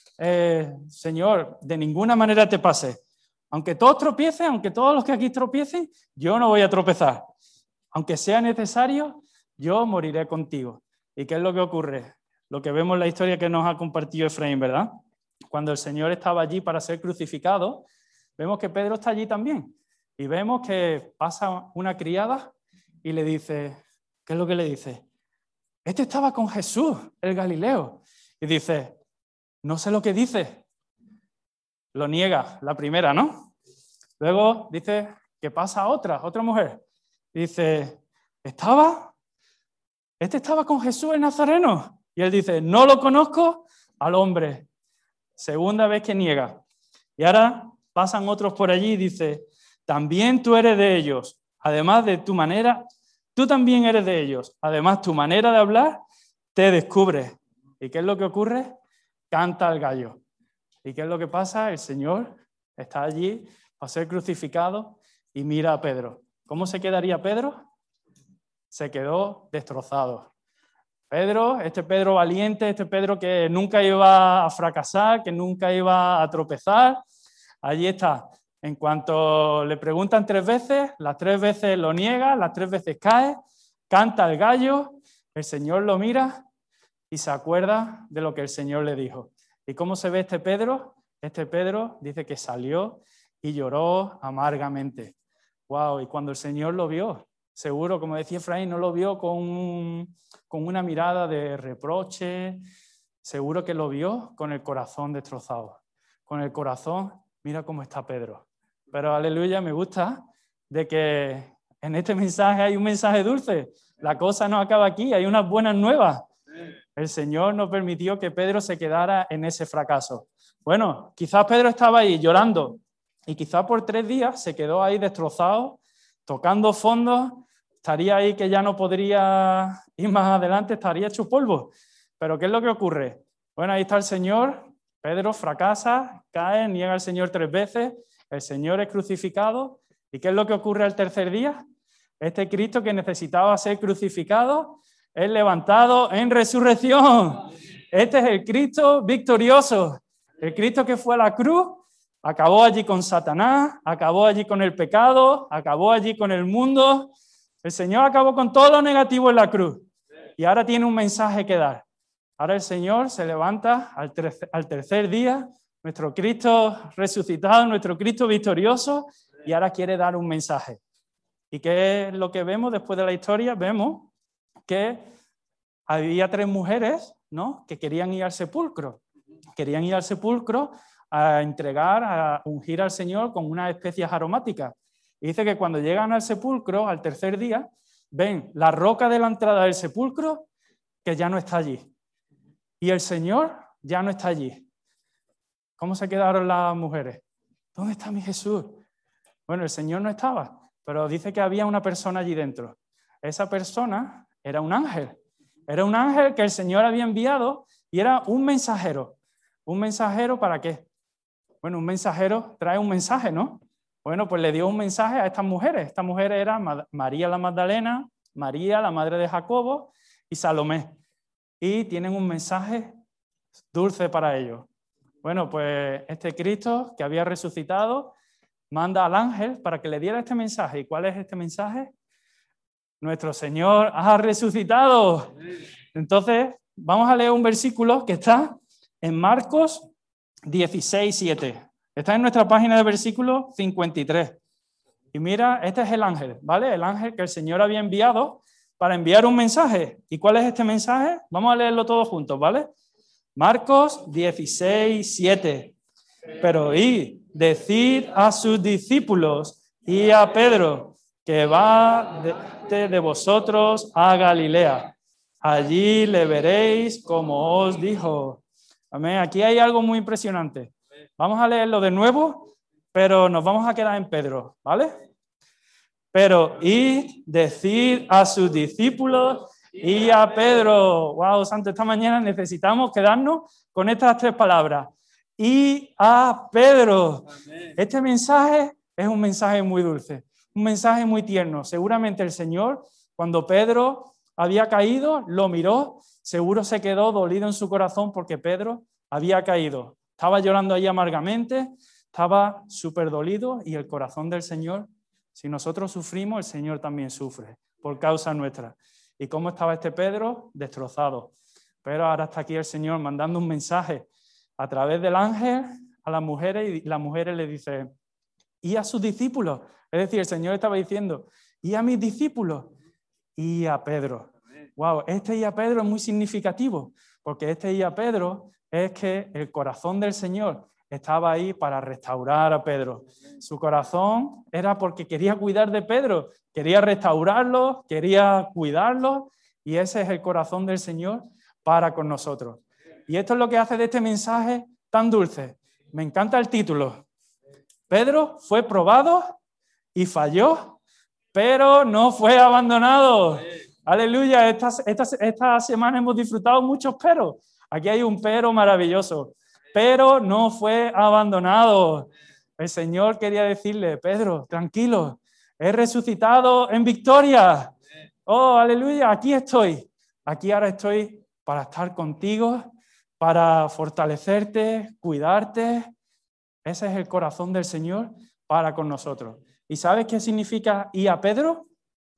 Eh, Señor, de ninguna manera te pase. Aunque todos tropiecen, aunque todos los que aquí tropiecen, yo no voy a tropezar. Aunque sea necesario, yo moriré contigo. ¿Y qué es lo que ocurre? Lo que vemos en la historia que nos ha compartido Efraín, ¿verdad? Cuando el Señor estaba allí para ser crucificado, vemos que Pedro está allí también. Y vemos que pasa una criada y le dice, ¿qué es lo que le dice? Este estaba con Jesús, el Galileo. Y dice, no sé lo que dice. Lo niega, la primera, ¿no? Luego dice que pasa otra, otra mujer. Dice, ¿estaba? Este estaba con Jesús el Nazareno. Y él dice, no lo conozco al hombre. Segunda vez que niega. Y ahora pasan otros por allí y dice, también tú eres de ellos. Además de tu manera, tú también eres de ellos. Además, tu manera de hablar te descubre. ¿Y qué es lo que ocurre? Canta el gallo. ¿Y qué es lo que pasa? El Señor está allí para ser crucificado y mira a Pedro. ¿Cómo se quedaría Pedro? Se quedó destrozado. Pedro, este Pedro valiente, este Pedro que nunca iba a fracasar, que nunca iba a tropezar, allí está. En cuanto le preguntan tres veces, las tres veces lo niega, las tres veces cae, canta el gallo, el Señor lo mira y se acuerda de lo que el Señor le dijo. ¿Y cómo se ve este Pedro? Este Pedro dice que salió y lloró amargamente. Wow, y cuando el Señor lo vio, seguro, como decía Efraín, no lo vio con, con una mirada de reproche, seguro que lo vio con el corazón destrozado. Con el corazón, mira cómo está Pedro. Pero aleluya, me gusta de que en este mensaje hay un mensaje dulce. La cosa no acaba aquí, hay unas buenas nuevas. El Señor no permitió que Pedro se quedara en ese fracaso. Bueno, quizás Pedro estaba ahí llorando y quizás por tres días se quedó ahí destrozado, tocando fondo, estaría ahí que ya no podría ir más adelante, estaría hecho polvo. Pero ¿qué es lo que ocurre? Bueno, ahí está el Señor, Pedro fracasa, cae, niega al Señor tres veces, el Señor es crucificado. ¿Y qué es lo que ocurre al tercer día? Este Cristo que necesitaba ser crucificado es levantado en resurrección. Este es el Cristo victorioso. El Cristo que fue a la cruz, acabó allí con Satanás, acabó allí con el pecado, acabó allí con el mundo. El Señor acabó con todo lo negativo en la cruz. Y ahora tiene un mensaje que dar. Ahora el Señor se levanta al tercer, al tercer día, nuestro Cristo resucitado, nuestro Cristo victorioso, y ahora quiere dar un mensaje. ¿Y qué es lo que vemos después de la historia? Vemos que había tres mujeres, ¿no?, que querían ir al sepulcro. Querían ir al sepulcro a entregar, a ungir al Señor con unas especias aromáticas. Y dice que cuando llegan al sepulcro, al tercer día, ven la roca de la entrada del sepulcro que ya no está allí. Y el Señor ya no está allí. ¿Cómo se quedaron las mujeres? ¿Dónde está mi Jesús? Bueno, el Señor no estaba, pero dice que había una persona allí dentro. Esa persona era un ángel. Era un ángel que el Señor había enviado y era un mensajero. ¿Un mensajero para qué? Bueno, un mensajero trae un mensaje, ¿no? Bueno, pues le dio un mensaje a estas mujeres. Estas mujeres eran María la Magdalena, María, la madre de Jacobo, y Salomé. Y tienen un mensaje dulce para ellos. Bueno, pues este Cristo que había resucitado manda al ángel para que le diera este mensaje. ¿Y cuál es este mensaje? Nuestro Señor ha resucitado. Entonces, vamos a leer un versículo que está en Marcos dieciséis, siete. Está en nuestra página de versículo cincuenta y tres. Y mira, este es el ángel, ¿vale? El ángel que el Señor había enviado para enviar un mensaje. ¿Y cuál es este mensaje? Vamos a leerlo todos juntos, ¿vale? Marcos dieciséis, siete. Pero id, decid a sus discípulos y a Pedro que va de, de vosotros a Galilea. Allí le veréis como os dijo. Amén. Aquí hay algo muy impresionante. Vamos a leerlo de nuevo, pero nos vamos a quedar en Pedro, ¿vale? Pero id, decid a sus discípulos y a Pedro. Wow, santo, esta mañana necesitamos quedarnos con estas tres palabras. Y a Pedro. Este mensaje es un mensaje muy dulce, un mensaje muy tierno. Seguramente el Señor, cuando Pedro había caído, lo miró, seguro se quedó dolido en su corazón porque Pedro había caído. Estaba llorando ahí amargamente, estaba súper dolido, y el corazón del Señor, si nosotros sufrimos, el Señor también sufre por causa nuestra. ¿Y cómo estaba este Pedro? Destrozado. Pero ahora está aquí el Señor mandando un mensaje a través del ángel a las mujeres, y las mujeres le dicen, y a sus discípulos. Es decir, el Señor estaba diciendo, y a mis discípulos, y a Pedro. Wow, este y a Pedro es muy significativo, porque este y a Pedro es que el corazón del Señor estaba ahí para restaurar a Pedro. Su corazón era porque quería cuidar de Pedro, quería restaurarlo, quería cuidarlo, y ese es el corazón del Señor para con nosotros. Y esto es lo que hace de este mensaje tan dulce. Me encanta el título. Pedro fue probado y falló, pero no fue abandonado. Aleluya, esta, esta, esta semana hemos disfrutado muchos peros. Aquí hay un pero maravilloso. Pero no fue abandonado. El Señor quería decirle, Pedro, tranquilo, he resucitado en victoria. Oh, aleluya, aquí estoy. Aquí ahora estoy para estar contigo, para fortalecerte, cuidarte. Ese es el corazón del Señor para con nosotros. ¿Y sabes qué significa y a Pedro?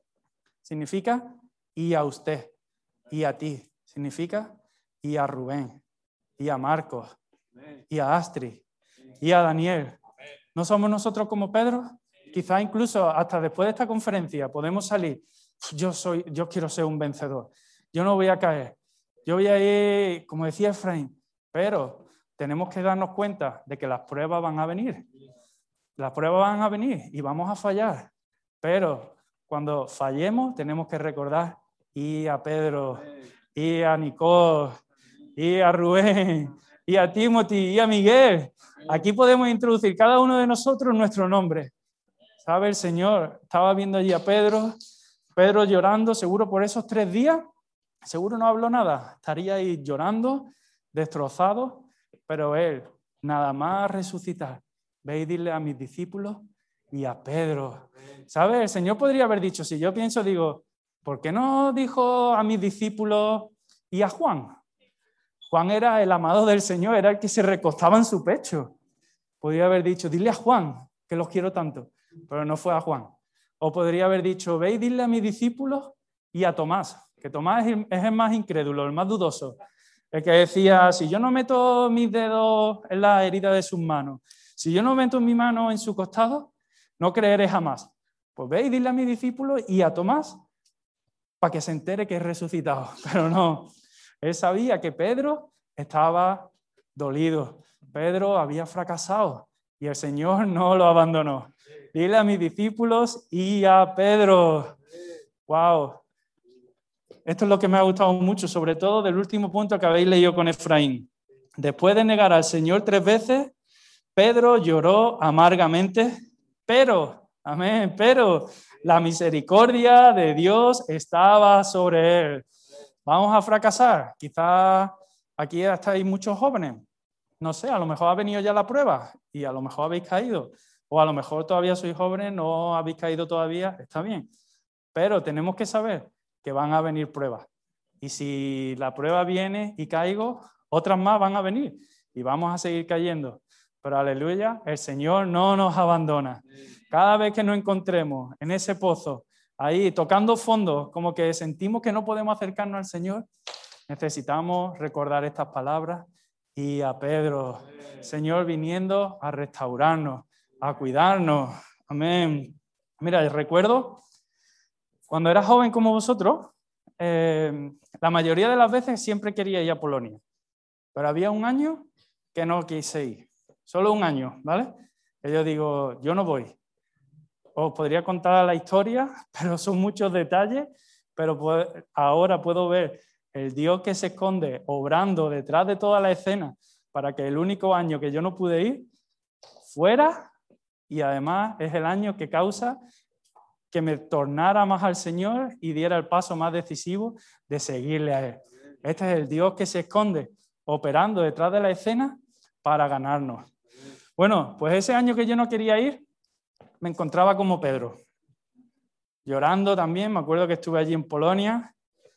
Significa y a usted, y a ti. Significa y a Rubén, y a Marcos, y a Astrid, y a Daniel. ¿No somos nosotros como Pedro? Quizá incluso hasta después de esta conferencia podemos salir. Yo, soy, yo quiero ser un vencedor. Yo no voy a caer. Yo voy a ir, como decía Efraín, pero tenemos que darnos cuenta de que las pruebas van a venir. Las pruebas van a venir y vamos a fallar. Pero cuando fallemos tenemos que recordar y a Pedro, y a Nicole, y a Rubén, y a Timothy, y a Miguel. Aquí podemos introducir cada uno de nosotros nuestro nombre. ¿Sabe? El Señor estaba viendo allí a Pedro, Pedro llorando, seguro por esos tres días, seguro no habló nada. Estaría ahí llorando, destrozado, pero él, nada más resucitar, ve y dile a mis discípulos y a Pedro. ¿Sabe? El Señor podría haber dicho, si yo pienso, digo, ¿por qué no dijo a mis discípulos y a Juan? Juan era el amado del Señor, era el que se recostaba en su pecho. Podría haber dicho, dile a Juan, que los quiero tanto, pero no fue a Juan. O podría haber dicho, ve y dile a mis discípulos y a Tomás, que Tomás es el más incrédulo, el más dudoso. El que decía, si yo no meto mis dedos en la herida de sus manos, si yo no meto mi mano en su costado, no creeré jamás. Pues ve y dile a mis discípulos y a Tomás para que se entere que es resucitado. Pero no, él sabía que Pedro estaba dolido. Pedro había fracasado y el Señor no lo abandonó. Dile a mis discípulos y a Pedro. ¡Wow! Esto es lo que me ha gustado mucho, sobre todo del último punto que habéis leído con Efraín. Después de negar al Señor tres veces, Pedro lloró amargamente, pero, amén, pero la misericordia de Dios estaba sobre él. Vamos a fracasar. Quizás aquí estáis muchos jóvenes. No sé, a lo mejor ha venido ya la prueba y a lo mejor habéis caído. O a lo mejor todavía sois jóvenes, no habéis caído todavía, está bien. Pero tenemos que saber que van a venir pruebas. Y si la prueba viene y caigo, otras más van a venir y vamos a seguir cayendo. Pero aleluya, el Señor no nos abandona. Cada vez que nos encontremos en ese pozo, ahí tocando fondo, como que sentimos que no podemos acercarnos al Señor, necesitamos recordar estas palabras y a Pedro, Señor viniendo a restaurarnos, a cuidarnos. Amén. Mira, recuerdo cuando era joven como vosotros, eh, la mayoría de las veces siempre quería ir a Polonia, pero había un año que no quise ir, solo un año, ¿vale? Y yo digo, yo no voy. Os podría contar la historia, pero son muchos detalles, pero pues, ahora puedo ver el Dios que se esconde obrando detrás de toda la escena para que el único año que yo no pude ir fuera, y además es el año que causa que me tornara más al Señor y diera el paso más decisivo de seguirle a Él. Este es el Dios que se esconde operando detrás de la escena para ganarnos. Bueno, pues ese año que yo no quería ir, me encontraba como Pedro, llorando también. Me acuerdo que estuve allí en Polonia,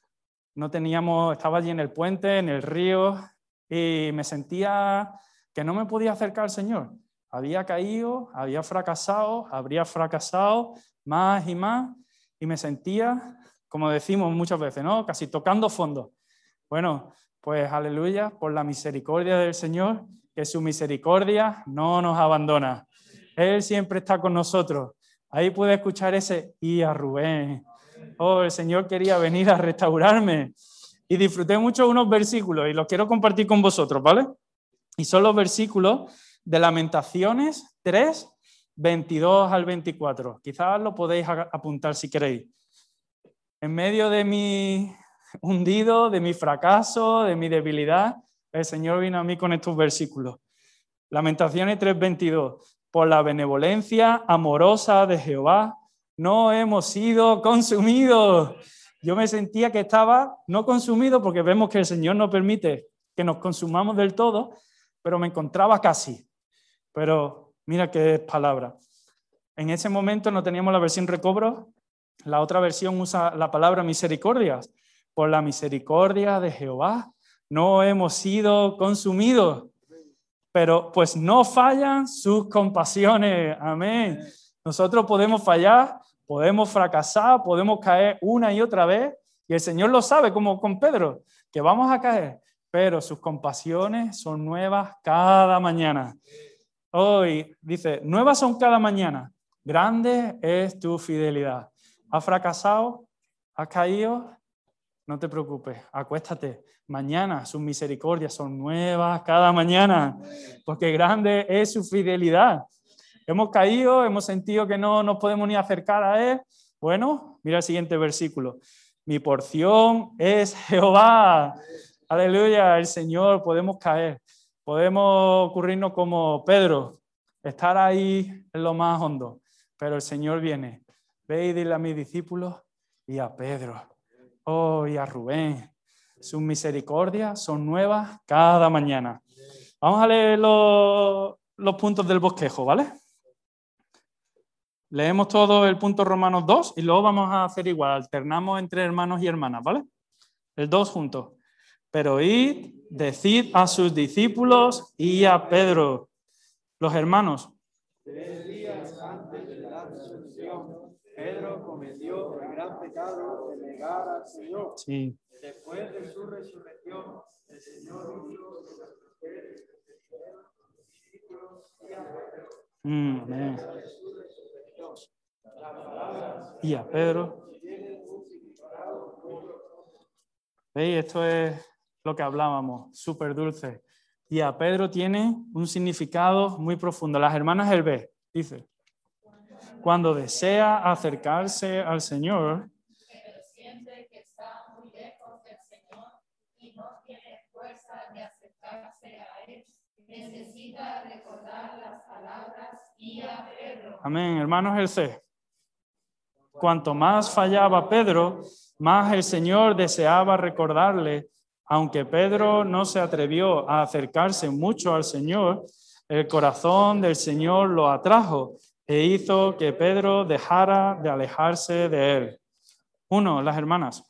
no teníamos, estaba allí en el puente, en el río, y me sentía que no me podía acercar al Señor. Había caído, había fracasado, habría fracasado más y más, y me sentía, como decimos muchas veces, ¿no? Casi tocando fondo. Bueno, pues aleluya, por la misericordia del Señor, que su misericordia no nos abandona. Él siempre está con nosotros. Ahí pude escuchar ese y a Rubén. Oh, el Señor quería venir a restaurarme. Y disfruté mucho unos versículos y los quiero compartir con vosotros, ¿vale? Y son los versículos de Lamentaciones tres, veintidós al veinticuatro. Quizás lo podéis apuntar si queréis. En medio de mi hundido, de mi fracaso, de mi debilidad, el Señor vino a mí con estos versículos. Lamentaciones tres, veintidós. Por la benevolencia amorosa de Jehová, no hemos sido consumidos. Yo me sentía que estaba no consumido porque vemos que el Señor no permite que nos consumamos del todo, pero me encontraba casi. Pero mira qué palabra. En ese momento no teníamos la versión recobro, la otra versión usa la palabra misericordias. Por la misericordia de Jehová no hemos sido consumidos, pero pues no fallan sus compasiones. Amén. Nosotros podemos fallar, podemos fracasar, podemos caer una y otra vez, y el Señor lo sabe, como con Pedro, que vamos a caer, pero sus compasiones son nuevas cada mañana. Hoy dice, nuevas son cada mañana, grande es tu fidelidad. ¿Has fracasado? ¿Has caído? No te preocupes, acuéstate. Mañana sus misericordias son nuevas cada mañana, porque grande es su fidelidad. Hemos caído, hemos sentido que no nos podemos ni acercar a Él. Bueno, mira el siguiente versículo. Mi porción es Jehová. Aleluya, el Señor, podemos caer. Podemos ocurrirnos como Pedro, estar ahí en lo más hondo. Pero el Señor viene. Ve y dile a mis discípulos y a Pedro. Oh, y a Rubén. Sus misericordias son nuevas cada mañana. Vamos a leer los, los puntos del bosquejo, ¿vale? Leemos todo el punto Romanos dos y luego vamos a hacer igual. Alternamos entre hermanos y hermanas, ¿vale? El dos juntos. Pero id, decid a sus discípulos y a Pedro. Los hermanos. Tres días antes de la resurrección, Pedro cometió el gran pecado de negar al Señor. Sí. Después de su resurrección, el Señor hizo que las mujeres recibieran los discípulos y a Pedro. Mm, amén. De su resurrección. Las palabras Y a Pedro. tienen un significado muy profundo. ¿Veis? Esto es lo que hablábamos, súper dulce. Y a Pedro tiene un significado muy profundo. Las hermanas el B, dice, cuando desea acercarse al Señor, pero siente que está muy lejos del Señor y no tiene fuerza de acercarse a Él, necesita recordar las palabras y a Pedro. amén, hermanos el C. Cuanto más fallaba Pedro, más el Señor deseaba recordarle. Aunque Pedro no se atrevió a acercarse mucho al Señor, el corazón del Señor lo atrajo e hizo que Pedro dejara de alejarse de él. Uno, las hermanas.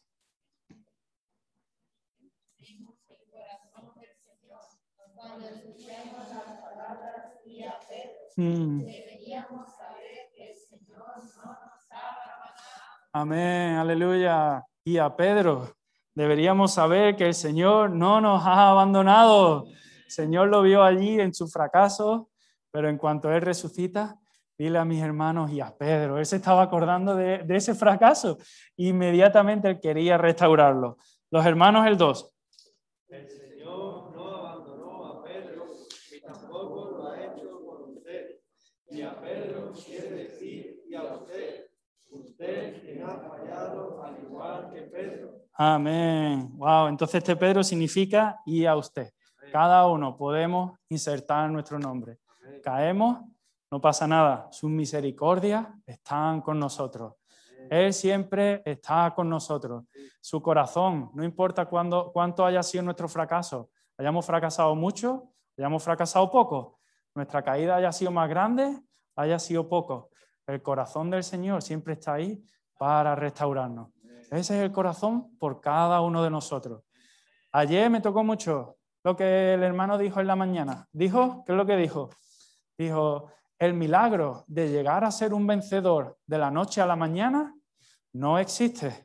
Cuando escuchemos las palabras y a Pedro, Hmm. deberíamos saber que el Señor no nos ha abandonado. Amén, aleluya. Y a Pedro, deberíamos saber que el Señor no nos ha abandonado. El Señor lo vio allí en su fracaso, pero en cuanto Él resucita, dile a mis hermanos y a Pedro. Él se estaba acordando de, de ese fracaso. Inmediatamente Él quería restaurarlo. Los hermanos, el dos. El Señor no abandonó a Pedro y tampoco lo ha hecho con usted. Y a Pedro quiere decir y a usted, usted quien ha fallado al igual que Pedro. Amén. Wow, entonces este Pedro significa y a usted. Cada uno podemos insertar nuestro nombre. Caemos, no pasa nada. Sus misericordias están con nosotros. Él siempre está con nosotros. Su corazón, no importa cuándo, cuánto haya sido nuestro fracaso, hayamos fracasado mucho, hayamos fracasado poco, nuestra caída haya sido más grande, haya sido poco. El corazón del Señor siempre está ahí para restaurarnos. Ese es el corazón por cada uno de nosotros. Ayer me tocó mucho lo que el hermano dijo en la mañana. Dijo, ¿qué es lo que dijo? Dijo, el milagro de llegar a ser un vencedor de la noche a la mañana no existe.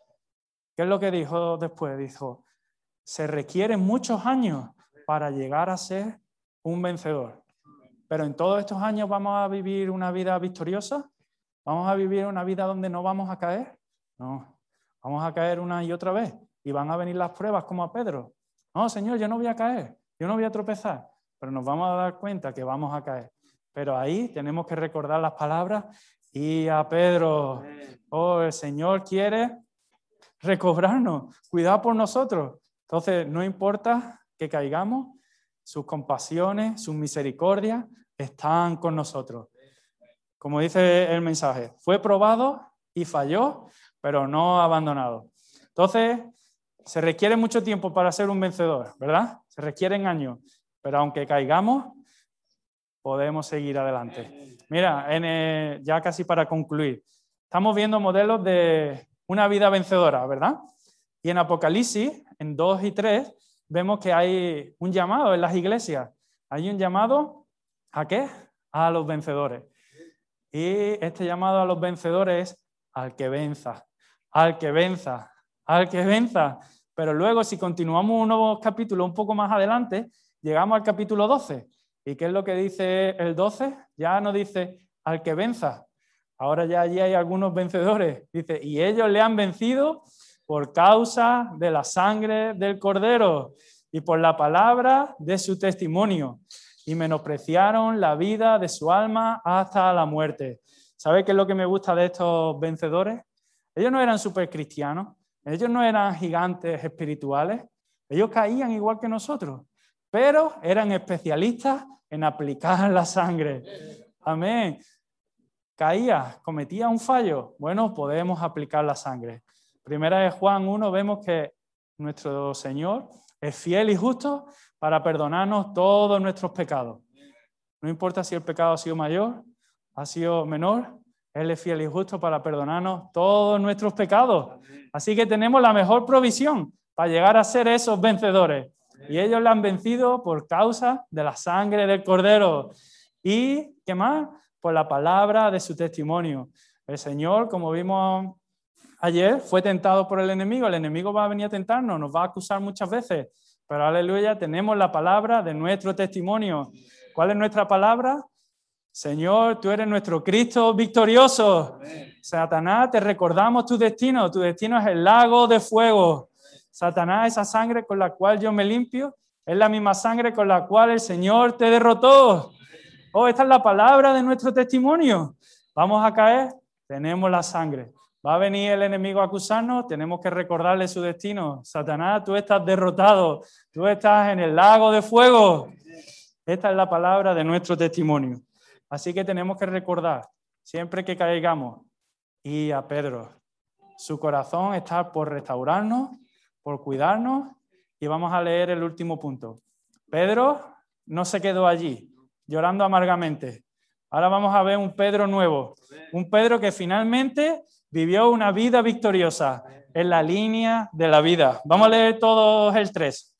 ¿Qué es lo que dijo después? Dijo, se requieren muchos años para llegar a ser un vencedor. Pero en todos estos años vamos a vivir una vida victoriosa. ¿Vamos a vivir una vida donde no vamos a caer? No. Vamos a caer una y otra vez y van a venir las pruebas como a Pedro. No, Señor, yo no voy a caer, yo no voy a tropezar, pero nos vamos a dar cuenta que vamos a caer. Pero ahí tenemos que recordar las palabras y a Pedro, oh, el Señor quiere recobrarnos, cuidar por nosotros. Entonces, no importa que caigamos, sus compasiones, sus misericordias están con nosotros. Como dice el mensaje, fue probado y falló, pero no abandonado. Entonces, se requiere mucho tiempo para ser un vencedor, ¿verdad? Se requieren años, pero aunque caigamos, podemos seguir adelante. Mira, en, eh, ya casi para concluir, estamos viendo modelos de una vida vencedora, ¿verdad? Y en Apocalipsis, en dos y tres, vemos que hay un llamado en las iglesias. Hay un llamado, ¿a qué? A los vencedores. Y este llamado a los vencedores es al que venza, al que venza, al que venza. Pero luego, si continuamos unos capítulos un poco más adelante, llegamos al capítulo doce. ¿Y qué es lo que dice el doce? Ya no dice al que venza. Ahora ya allí hay algunos vencedores. Dice, y ellos le han vencido por causa de la sangre del Cordero y por la palabra de su testimonio. Y menospreciaron la vida de su alma hasta la muerte. ¿Sabe qué es lo que me gusta de estos vencedores? Ellos no eran súper cristianos, ellos no eran gigantes espirituales, ellos caían igual que nosotros, pero eran especialistas en aplicar la sangre. Amén. Caía, cometía un fallo, bueno, podemos aplicar la sangre. Primera de Juan uno vemos que nuestro Señor es fiel y justo para perdonarnos todos nuestros pecados. No importa si el pecado ha sido mayor, ha sido menor, Él es fiel y justo para perdonarnos todos nuestros pecados. Así que tenemos la mejor provisión para llegar a ser esos vencedores. Y ellos la han vencido por causa de la sangre del Cordero. ¿Y qué más? Por la palabra de su testimonio. El Señor, como vimos ayer, fue tentado por el enemigo. El enemigo va a venir a tentarnos, nos va a acusar muchas veces. Pero aleluya, tenemos la palabra de nuestro testimonio. ¿Cuál es nuestra palabra? Señor, tú eres nuestro Cristo victorioso. Amén. Satanás, te recordamos tu destino. Tu destino es el lago de fuego. Satanás, esa sangre con la cual yo me limpio, es la misma sangre con la cual el Señor te derrotó. Oh, esta es la palabra de nuestro testimonio. Vamos a caer, tenemos la sangre. Va a venir el enemigo a acusarnos, tenemos que recordarle su destino. Satanás, tú estás derrotado. Tú estás en el lago de fuego. Esta es la palabra de nuestro testimonio. Así que tenemos que recordar, siempre que caigamos, y a Pedro. Su corazón está por restaurarnos, por cuidarnos, y vamos a leer el último punto. Pedro no se quedó allí, llorando amargamente. Ahora vamos a ver un Pedro nuevo, un Pedro que finalmente vivió una vida victoriosa en la línea de la vida. Vamos a leer todos el tres.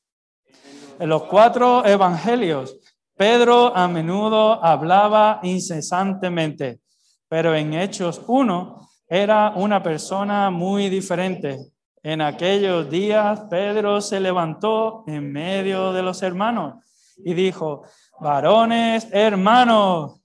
En los cuatro evangelios, Pedro a menudo hablaba incesantemente, pero en Hechos uno era una persona muy diferente. En aquellos días Pedro se levantó en medio de los hermanos y dijo: varones hermanos.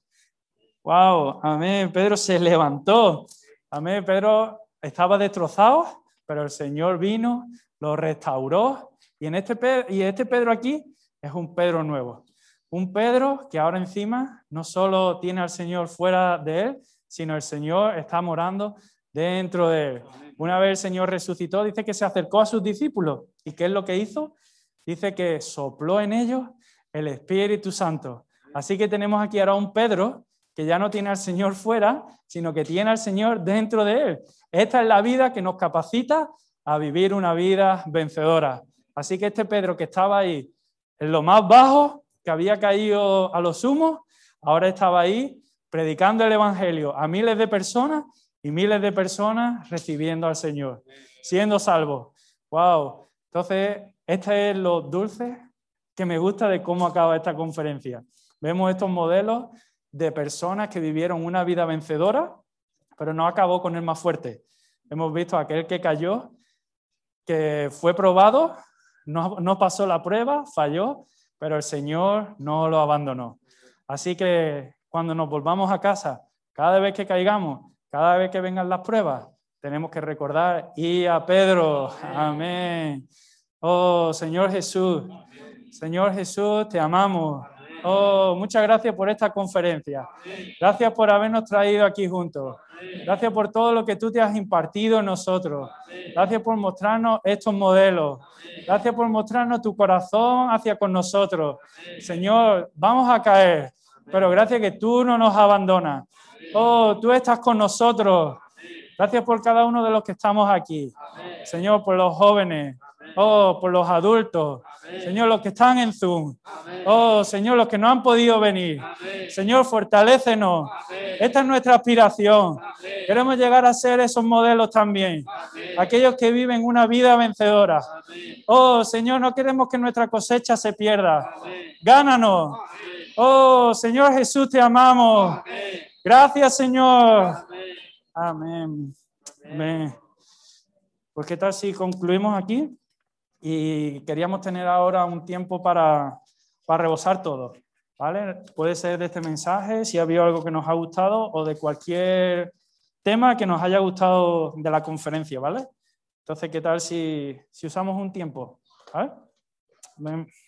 Wow, amén. Pedro se levantó. Amén. Pedro estaba destrozado, pero el Señor vino, lo restauró. Y, en este, y este Pedro aquí es un Pedro nuevo. Un Pedro que ahora encima no solo tiene al Señor fuera de él, sino el Señor está morando dentro de él. Una vez el Señor resucitó, dice que se acercó a sus discípulos. ¿Y qué es lo que hizo? Dice que sopló en ellos el Espíritu Santo. Así que tenemos aquí ahora un Pedro que ya no tiene al Señor fuera, sino que tiene al Señor dentro de él. Esta es la vida que nos capacita a vivir una vida vencedora. Así que este Pedro que estaba ahí en lo más bajo, que había caído a lo sumo, ahora estaba ahí predicando el Evangelio a miles de personas y miles de personas recibiendo al Señor, siendo salvos. ¡Wow! Entonces, este es lo dulce que me gusta de cómo acaba esta conferencia. Vemos estos modelos de personas que vivieron una vida vencedora, pero no acabó con el más fuerte. Hemos visto a aquel que cayó, que fue probado, no, no pasó la prueba, falló, pero el Señor no lo abandonó. Así que cuando nos volvamos a casa, cada vez que caigamos, cada vez que vengan las pruebas, tenemos que recordar y a Pedro. Amén. Oh, Señor Jesús, Señor Jesús, te amamos. Oh, muchas gracias por esta conferencia. Gracias por habernos traído aquí juntos. Gracias por todo lo que tú te has impartido en nosotros. Gracias por mostrarnos estos modelos. Gracias por mostrarnos tu corazón hacia con nosotros. Señor, vamos a caer, pero gracias que tú no nos abandonas. Oh, tú estás con nosotros. Gracias por cada uno de los que estamos aquí. Señor, por los jóvenes. Oh, por los adultos. Señor, los que están en Zoom. Oh, Señor, los que no han podido venir. Señor, fortalécenos. Esta es nuestra aspiración. Queremos llegar a ser esos modelos también. Aquellos que viven una vida vencedora. Oh, Señor, no queremos que nuestra cosecha se pierda. Gánanos. Oh, Señor Jesús, te amamos. Gracias, Señor. Amén. Amén. Pues, ¿qué tal si concluimos aquí? Y queríamos tener ahora un tiempo para, para rebosar todo, ¿vale? Puede ser de este mensaje, si ha habido algo que nos ha gustado, o de cualquier tema que nos haya gustado de la conferencia, ¿vale? Entonces, ¿qué tal si, si usamos un tiempo? ¿Vale? Ven.